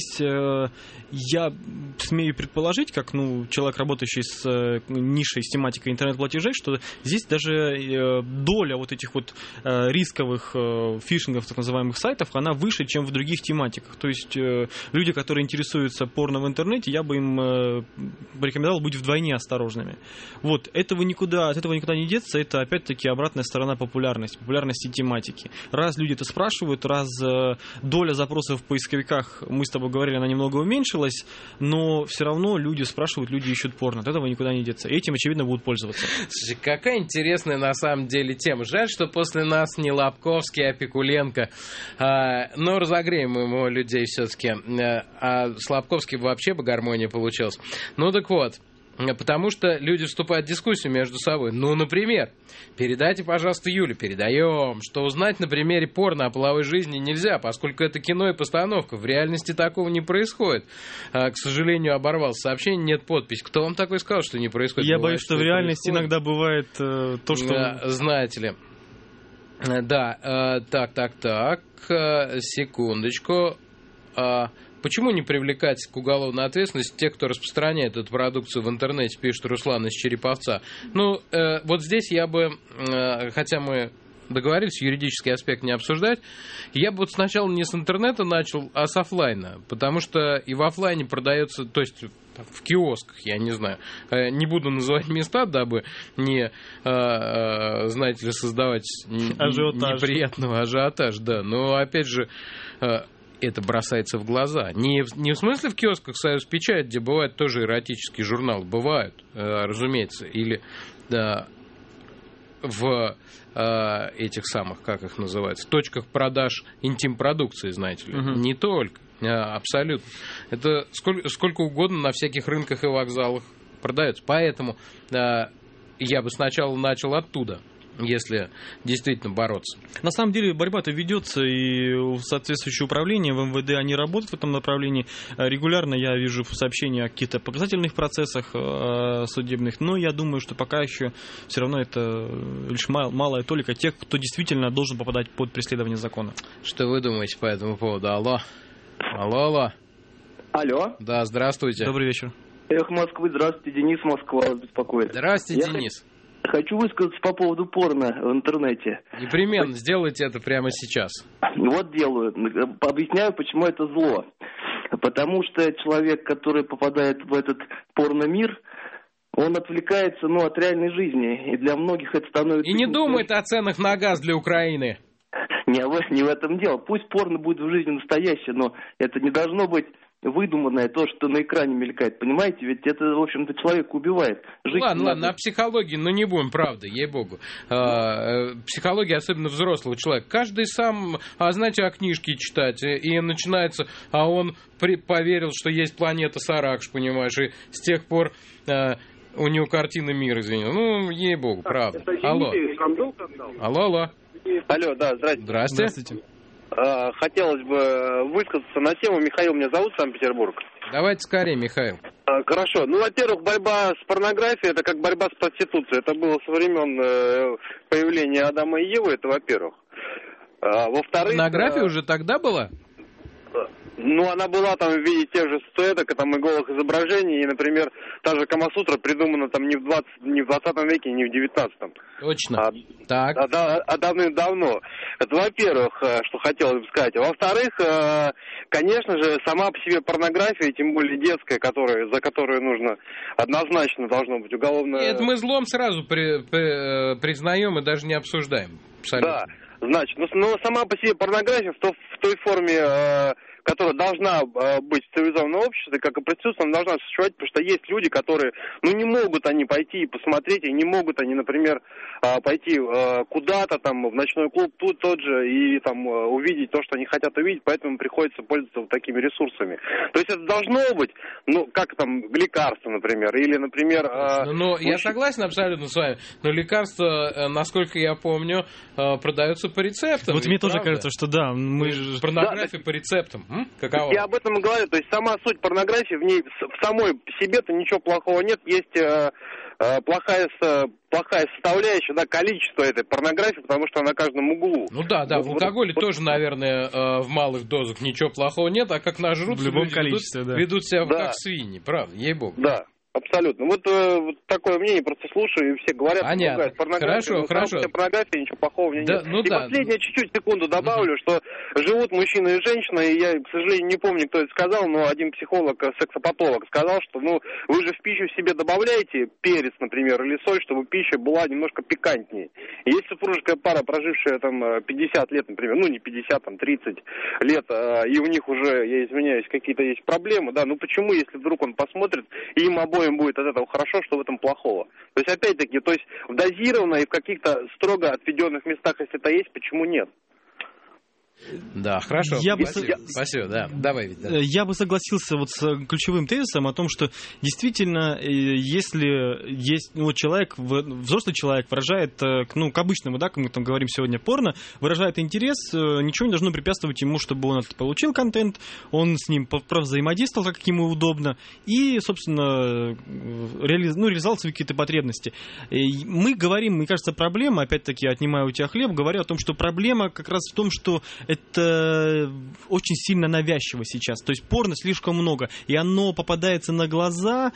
[SPEAKER 5] здесь я смею предположить, как человек, работающий с нишей, с тематикой интернет-платежей, что здесь даже доля вот этих вот рисковых фишингов, так называемых сайтов, она выше, чем в других тематиках. То есть люди, которые интересуются порно в интернете, я бы им порекомендовал быть вдвойне осторожными. Вот, от этого никуда не деться, это опять-таки обратная сторона популярности тематики. Раз люди это спрашивают, раз доля запросов в поисковиках, мы с тобой говорили, она немного уменьшилась, но все равно люди спрашивают, люди ищут порно, от этого никуда не деться. Этим, очевидно, будут пользоваться.
[SPEAKER 2] Слушай, какая интересная на самом деле тема. Жаль, что после нас не Лобковский, а Пикуленко. Но разогреем ему людей все-таки. А с Лобковским вообще бы гармония получилась. Ну так вот. Потому что люди вступают в дискуссию между собой. Ну, например, передайте, пожалуйста, Юле, передаем, что узнать на примере порно о половой жизни нельзя, поскольку это кино и постановка. В реальности такого не происходит. К сожалению, оборвался сообщение, нет подписи. Кто вам такой сказал, что не происходит?
[SPEAKER 5] Я боюсь, что в реальности иногда бывает то, что...
[SPEAKER 2] Знаете ли. Да, так, секундочку. Почему не привлекать к уголовной ответственности тех, кто распространяет эту продукцию в интернете, пишет Руслан из Череповца. Ну, вот здесь я бы, хотя мы договорились юридический аспект не обсуждать, я бы вот сначала не с интернета начал, а с офлайна, потому что и в офлайне продается, то есть в киосках, я не знаю, не буду называть места, дабы не, знаете ли, создавать неприятного ажиотажа, да, но опять же... это бросается в глаза. Не в смысле в киосках «Союз Печать», где бывают тоже эротические журналы. Бывают, разумеется. Или в этих самых, как их называется, в точках продаж интим-продукции, знаете ли. Не только. Абсолютно. Это сколько угодно на всяких рынках и вокзалах продается. Поэтому я бы сначала начал оттуда, если действительно бороться.
[SPEAKER 5] На самом деле борьба-то ведется, и соответствующее управление в МВД, они работают в этом направлении. Регулярно я вижу сообщения о каких-то показательных процессах судебных, но я думаю, что пока еще все равно это лишь малая толика тех, кто действительно должен попадать под преследование закона.
[SPEAKER 2] Что вы думаете по этому поводу? Алло.
[SPEAKER 8] Алло.
[SPEAKER 2] Да, здравствуйте.
[SPEAKER 5] Добрый вечер.
[SPEAKER 8] Эх, Москвы, здравствуйте, Денис, Москва вас беспокоит.
[SPEAKER 2] Здравствуйте, Денис.
[SPEAKER 8] Хочу высказаться по поводу порно в интернете.
[SPEAKER 2] Непременно, сделайте это прямо сейчас.
[SPEAKER 8] Вот делаю. Объясняю, почему это зло. Потому что человек, который попадает в этот порно-мир, он отвлекается, от реальной жизни. И для многих это становится...
[SPEAKER 2] И не думает о ценах на газ для Украины.
[SPEAKER 8] Не в этом дело. Пусть порно будет в жизни настоящее, но это не должно быть выдуманное, то, что на экране мелькает. Понимаете? Ведь это, в общем-то, человека убивает.
[SPEAKER 2] Ладно, о психологии, не будем, правда, ей-богу. Психология, особенно взрослого человека. Каждый сам, знаете, книжки читать, и начинается, а он поверил, что есть планета Саракш, понимаешь, и с тех пор... у него картина мира, извини. Ей-богу, правда. Алло. Алло.
[SPEAKER 9] Алло, да, здравствуйте.
[SPEAKER 2] Здравствуйте.
[SPEAKER 9] Хотелось бы высказаться на тему. Михаил меня зовут, Санкт-Петербург.
[SPEAKER 2] Давайте скорее, Михаил.
[SPEAKER 9] Хорошо. Во-первых, борьба с порнографией — это как борьба с проституцией. Это было со времен появления Адама и Евы, это во-первых. Во-вторых...
[SPEAKER 2] Порнография уже тогда была?
[SPEAKER 9] Она была там в виде тех же статуэток, и голых изображений, и, например, та же Камасутра придумана там не в 20 веке, не в 19-м.
[SPEAKER 2] Точно. Так.
[SPEAKER 9] А давным-давно. Это, во-первых, что хотелось бы сказать. А во-вторых, конечно же, сама по себе порнография, тем более детская, за которую нужно однозначно должно быть уголовное...
[SPEAKER 2] Это мы злом сразу признаем и даже не обсуждаем. Абсолютно.
[SPEAKER 9] Да, значит, но сама по себе порнография в той форме... которая должна быть в цивилизованном обществе, как и проституция, она должна существовать, потому что есть люди, которые, не могут они пойти и посмотреть, и не могут они, например, пойти куда-то там в ночной клуб тот же и там увидеть то, что они хотят увидеть, поэтому приходится пользоваться вот такими ресурсами. То есть это должно быть, как там лекарство, например, или, например...
[SPEAKER 2] Я согласен абсолютно с вами, но лекарства, насколько я помню, продаются по рецептам.
[SPEAKER 5] Вот мне тоже кажется, что да, мы же...
[SPEAKER 2] Порнография по рецептам. Каково?
[SPEAKER 9] Я об этом и говорю. То есть сама суть порнографии, в ней в самой себе-то ничего плохого нет. Есть плохая составляющая, да, количество этой порнографии, потому что она на каждом углу.
[SPEAKER 2] Ну да, в алкоголе тоже, наверное, в малых дозах ничего плохого нет, а как нажрутся,
[SPEAKER 5] в любом
[SPEAKER 2] люди
[SPEAKER 5] количестве,
[SPEAKER 2] ведут себя
[SPEAKER 9] да.
[SPEAKER 2] как свиньи, правда, ей-богу.
[SPEAKER 9] Да. Абсолютно. Вот такое мнение, просто слушаю, и все говорят,
[SPEAKER 2] понятно. Хорошо.
[SPEAKER 9] Порнография, ничего плохого в ней нет.
[SPEAKER 2] Ну,
[SPEAKER 9] и последнее, чуть-чуть, секунду добавлю, что живут мужчина и женщина, и я, к сожалению, не помню, кто это сказал, но один психолог, сексопатолог сказал, что, вы же в пищу себе добавляете перец, например, или соль, чтобы пища была немножко пикантнее. И если супружеская пара, прожившая там 50 лет, например, не 50, там 30 лет, и у них уже, я извиняюсь, какие-то есть проблемы, да, почему, если вдруг он посмотрит, и им обоим будет от этого хорошо, что в этом плохого? То есть, опять-таки, в дозированно и в каких-то строго отведенных местах, если это есть, почему нет?
[SPEAKER 2] Да, хорошо. Спасибо, да. Давай, Вить. Да.
[SPEAKER 5] Я бы согласился с ключевым тезисом о том, что действительно, если есть человек, взрослый человек выражает, к обычному, да, как мы там говорим сегодня, порно, выражает интерес, ничего не должно препятствовать ему, чтобы он получил контент, он с ним взаимодействовал, как ему удобно, и, собственно, реализовал свои какие-то потребности. Мы говорим, мне кажется, проблема, опять-таки, отнимая у тебя хлеб, говорю о том, что проблема как раз в том, что это очень сильно навязчиво сейчас. То есть порно слишком много, и оно попадается на глаза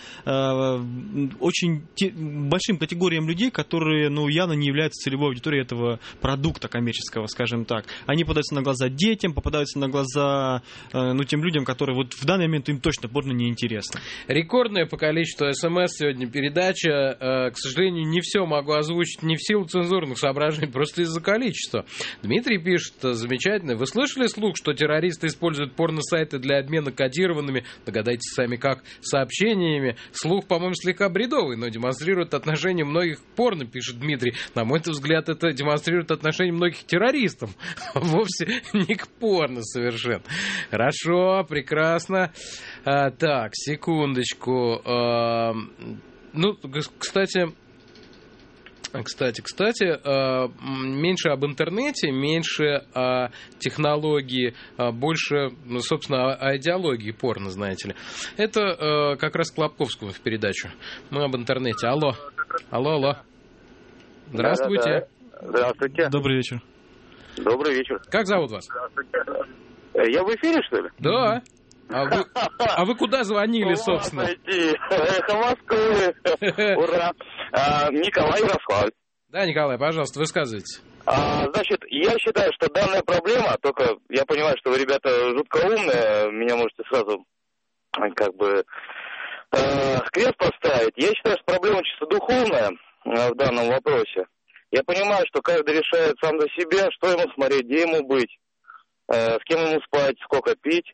[SPEAKER 5] очень большим категориям людей, которые, явно не являются целевой аудиторией этого продукта коммерческого, скажем так. Они попадаются на глаза детям, попадаются на глаза тем людям, которые в данный момент им точно порно не интересно.
[SPEAKER 2] Рекордное по количеству СМС сегодня передача. К сожалению, не все могу озвучить, не в силу цензурных соображений, просто из-за количества. Дмитрий пишет, замечательно. Вы слышали слух, что террористы используют порно-сайты для обмена кодированными, догадайтесь сами как, сообщениями? Слух, по-моему, слегка бредовый, но демонстрирует отношение многих к порно, пишет Дмитрий. На мой взгляд, это демонстрирует отношение многих к террористам. Вовсе не к порно совершенно. Хорошо, прекрасно. Так, секундочку. Кстати, меньше об интернете, меньше о технологии, больше, собственно, о идеологии порно, знаете ли. Это как раз Клопковскому в передачу. Мы об интернете. Алло. Здравствуйте.
[SPEAKER 10] Здравствуйте.
[SPEAKER 5] Добрый вечер.
[SPEAKER 10] Добрый вечер.
[SPEAKER 2] Как зовут вас?
[SPEAKER 10] Я в эфире, что ли?
[SPEAKER 2] Да. А вы куда звонили, собственно?
[SPEAKER 10] Эхо Москвы. Ура. Николай Ярославль.
[SPEAKER 2] Да, Николай, пожалуйста, высказывайте.
[SPEAKER 10] Значит, я считаю, что данная проблема, только я понимаю, что вы, ребята, жутко умные, меня можете сразу крест поставить. Я считаю, что проблема чисто духовная в данном вопросе. Я понимаю, что каждый решает сам за себя, что ему смотреть, где ему быть, с кем ему спать, сколько пить.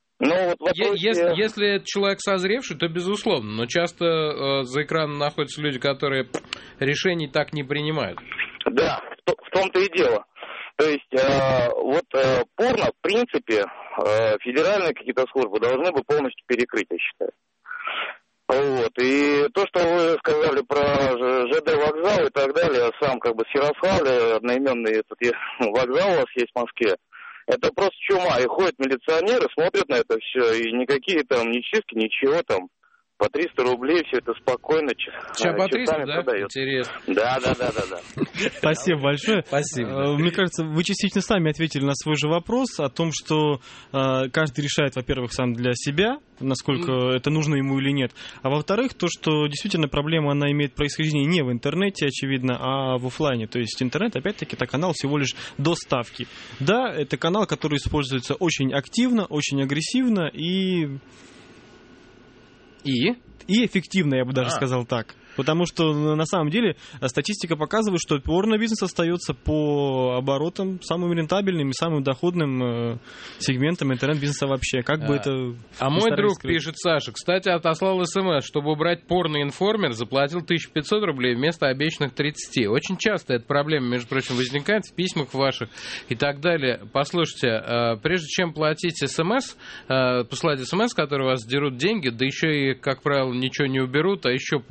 [SPEAKER 2] Если человек созревший, то безусловно, но часто за экраном находятся люди, которые решений так не принимают.
[SPEAKER 10] Да, в том-то и дело. То есть порно, в принципе, федеральные какие-то службы должны бы полностью перекрыть, я считаю. И то, что вы сказали про ЖД вокзал и так далее, сам с Ярославля, одноименный вокзал у вас есть в Москве. Это просто чума. И ходят милиционеры, смотрят на это все, и никакие там ни чистки, ничего там. По 300 рублей все это спокойно
[SPEAKER 2] сейчас по 300, да?
[SPEAKER 10] Продает.
[SPEAKER 2] Интересно.
[SPEAKER 10] Да.
[SPEAKER 5] Спасибо большое.
[SPEAKER 2] Спасибо.
[SPEAKER 5] Мне кажется, вы частично сами ответили на свой же вопрос о том, что каждый решает, во-первых, сам для себя, насколько это нужно ему или нет. А во-вторых, то, что действительно проблема, она имеет происхождение не в интернете, очевидно, а в офлайне. То есть интернет, опять-таки, это канал всего лишь доставки. Да, это канал, который используется очень активно, очень агрессивно и эффективно, я бы даже сказал так. Потому что, на самом деле, статистика показывает, что порно-бизнес остается по оборотам самым рентабельным и самым доходным сегментом интернет-бизнеса вообще. Как бы это...
[SPEAKER 2] мой друг пишет, Саша, кстати, отослал СМС, чтобы убрать порно-информер, заплатил 1500 рублей вместо обещанных 30. Очень часто эта проблема, между прочим, возникает в письмах ваших и так далее. Послушайте, прежде чем платить СМС, послать СМС, которые вас дерут деньги, да еще и, как правило, ничего не уберут, а еще пару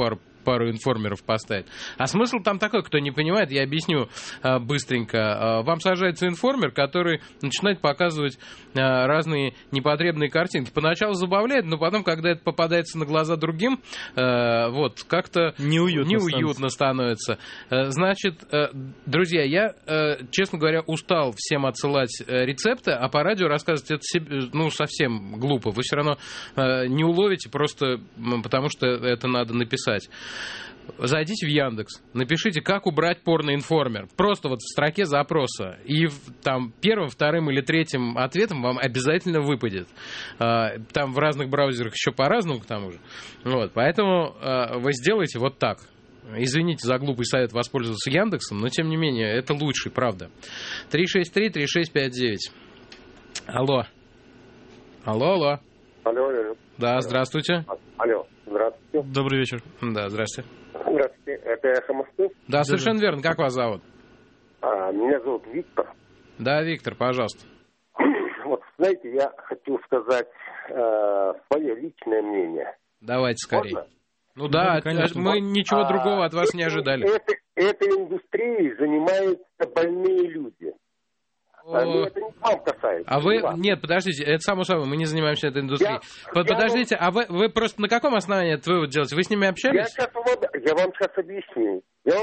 [SPEAKER 2] пару информеров поставить. А смысл там такой, кто не понимает, я объясню быстренько. Вам сажается информер, который начинает показывать разные непотребные картинки. Поначалу забавляет, но потом, когда это попадается на глаза другим, вот, как-то неуютно становится. Значит, друзья, я, честно говоря, устал всем отсылать рецепты, а по радио рассказывать это совсем глупо. Вы все равно не уловите, просто потому что это надо написать. Зайдите в Яндекс, напишите, как убрать порноинформер. Просто вот в строке запроса. И там первым, вторым или третьим ответом вам обязательно выпадет. Там в разных браузерах еще по-разному, к тому же. Вот, поэтому вы сделаете вот так. Извините за глупый совет воспользоваться Яндексом, но тем не менее, это лучший, правда. 363-3659. Алло. Алло.
[SPEAKER 11] Алло.
[SPEAKER 2] Да, здравствуйте.
[SPEAKER 11] Алло, здравствуйте.
[SPEAKER 5] Добрый вечер.
[SPEAKER 2] Да, здравствуйте.
[SPEAKER 11] Здравствуйте, это «Эхо Москвы».
[SPEAKER 2] Да, совершенно верно. Как вас зовут?
[SPEAKER 11] Меня зовут Виктор.
[SPEAKER 2] Да, Виктор, пожалуйста.
[SPEAKER 11] Вот, знаете, я хочу сказать свое личное мнение.
[SPEAKER 2] Давайте скорее.
[SPEAKER 11] Можно?
[SPEAKER 2] Ну да, конечно. Мы ничего другого от вас не ожидали.
[SPEAKER 11] Этой индустрией занимаются больные люди. Но это не вам касается.
[SPEAKER 2] А вы... Нет, подождите, это само собой, мы не занимаемся этой индустрией. Подождите, а вы просто на каком основании этот вывод делаете? Вы с ними общались?
[SPEAKER 11] Я вам сейчас объясню.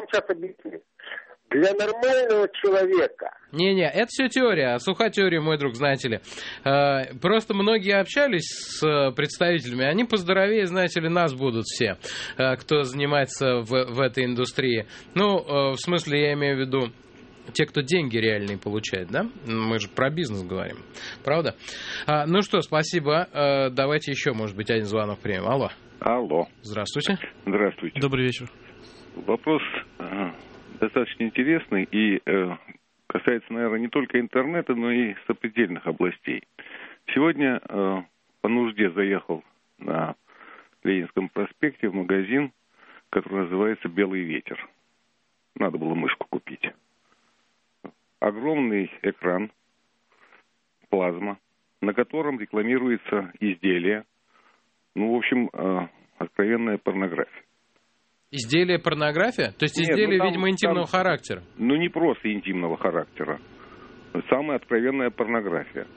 [SPEAKER 11] Для нормального человека...
[SPEAKER 2] Не-не, это все теория, сухая теория, мой друг, знаете ли. Просто многие общались с представителями, они поздоровее, знаете ли, нас будут все, кто занимается в этой индустрии. Ну, в смысле, я имею в виду те, кто деньги реальные получает, да? Мы же про бизнес говорим, правда? Ну что, спасибо. Давайте еще, может быть, один звонок примем. Алло.
[SPEAKER 12] Алло.
[SPEAKER 2] Здравствуйте.
[SPEAKER 12] Здравствуйте.
[SPEAKER 5] Добрый вечер.
[SPEAKER 12] Вопрос достаточно интересный и касается, наверное, не только интернета, но и сопредельных областей. Сегодня по нужде заехал на Ленинском проспекте в магазин, который называется «Белый ветер». Надо было мышку купить. Огромный экран, плазма, на котором рекламируется изделие, в общем, откровенная порнография.
[SPEAKER 2] Изделие порнография? То есть изделие, видимо, интимного характера?
[SPEAKER 12] Не просто интимного характера. Самая откровенная порнография.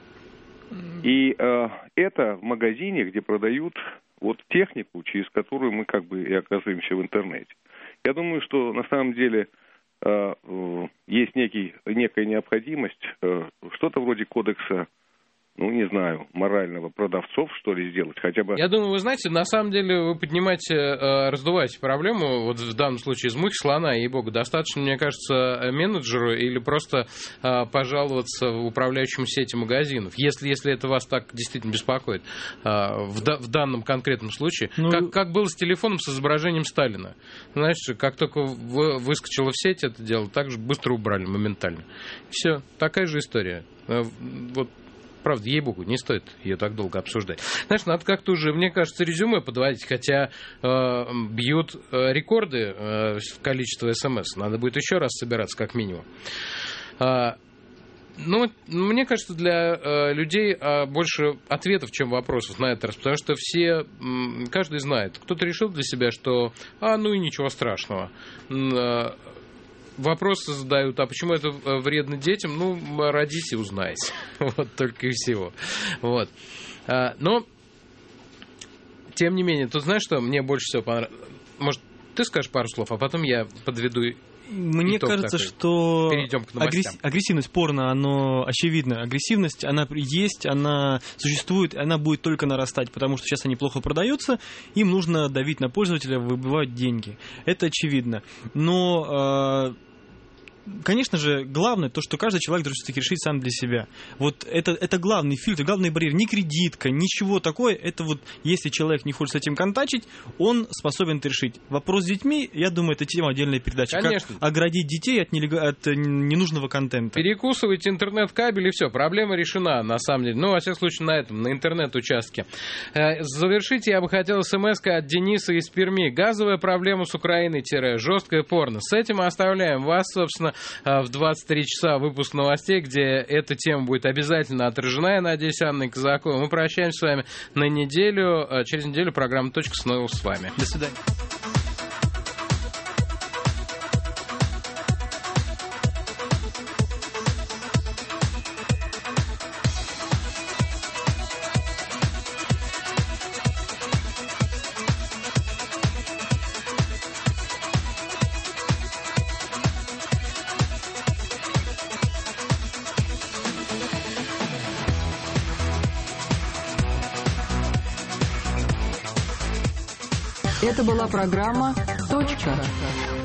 [SPEAKER 12] И это в магазине, где продают технику, через которую мы и оказываемся в интернете. Я думаю, что на самом деле есть некая необходимость, что-то вроде кодекса, морального продавцов, что ли, сделать, хотя бы...
[SPEAKER 2] Я думаю, вы знаете, на самом деле вы раздуваете проблему, вот в данном случае из мухи слона, ей-богу, достаточно, мне кажется, менеджеру или просто пожаловаться в управляющему сети магазинов, если это вас так действительно беспокоит, в данном конкретном случае. Как было с телефоном с изображением Сталина. Знаешь, как только выскочило в сеть это дело, так же быстро убрали, моментально. Все, такая же история. Правда, ей-богу, не стоит ее так долго обсуждать. Знаешь, надо как-то уже, мне кажется, резюме подводить, хотя бьют рекорды в количестве СМС. Надо будет еще раз собираться, как минимум. Мне кажется, для людей больше ответов, чем вопросов на этот раз, потому что каждый знает. Кто-то решил для себя, что и ничего страшного. Вопросы задают, а почему это вредно детям? Родите, узнаете. Вот только и всего. Вот. Но, тем не менее, тут знаешь, что мне больше всего понравилось? Может, ты скажешь пару слов, а потом я подведу
[SPEAKER 5] Мне кажется, что агрессивность порно, она очевидна. Агрессивность, она есть, она существует, она будет только нарастать, потому что сейчас они плохо продаются, им нужно давить на пользователя, выбивать деньги. Это очевидно. Но... Конечно же, главное то, что каждый человек должен все-таки решить сам для себя. Вот это главный фильтр, главный барьер. Не кредитка, ничего такое. Это если человек не хочет с этим контачить, он способен это решить. Вопрос с детьми, я думаю, это тема отдельной передачи.
[SPEAKER 2] Конечно.
[SPEAKER 5] Как оградить детей от ненужного контента.
[SPEAKER 2] Перекусывайте интернет-кабель и все. Проблема решена, на самом деле. Во всяком случае, на интернет-участке. Завершить я бы хотел смс-ка от Дениса из Перми. Газовая проблема с Украиной, жесткое порно. С этим мы оставляем вас, собственно, в 23 часа выпуск новостей, где эта тема будет обязательно отражена, я надеюсь, Анной Казаковой. Мы прощаемся с вами на неделю. Через неделю программа «Точка» снова с вами. До свидания.
[SPEAKER 1] Это была программа «Точка».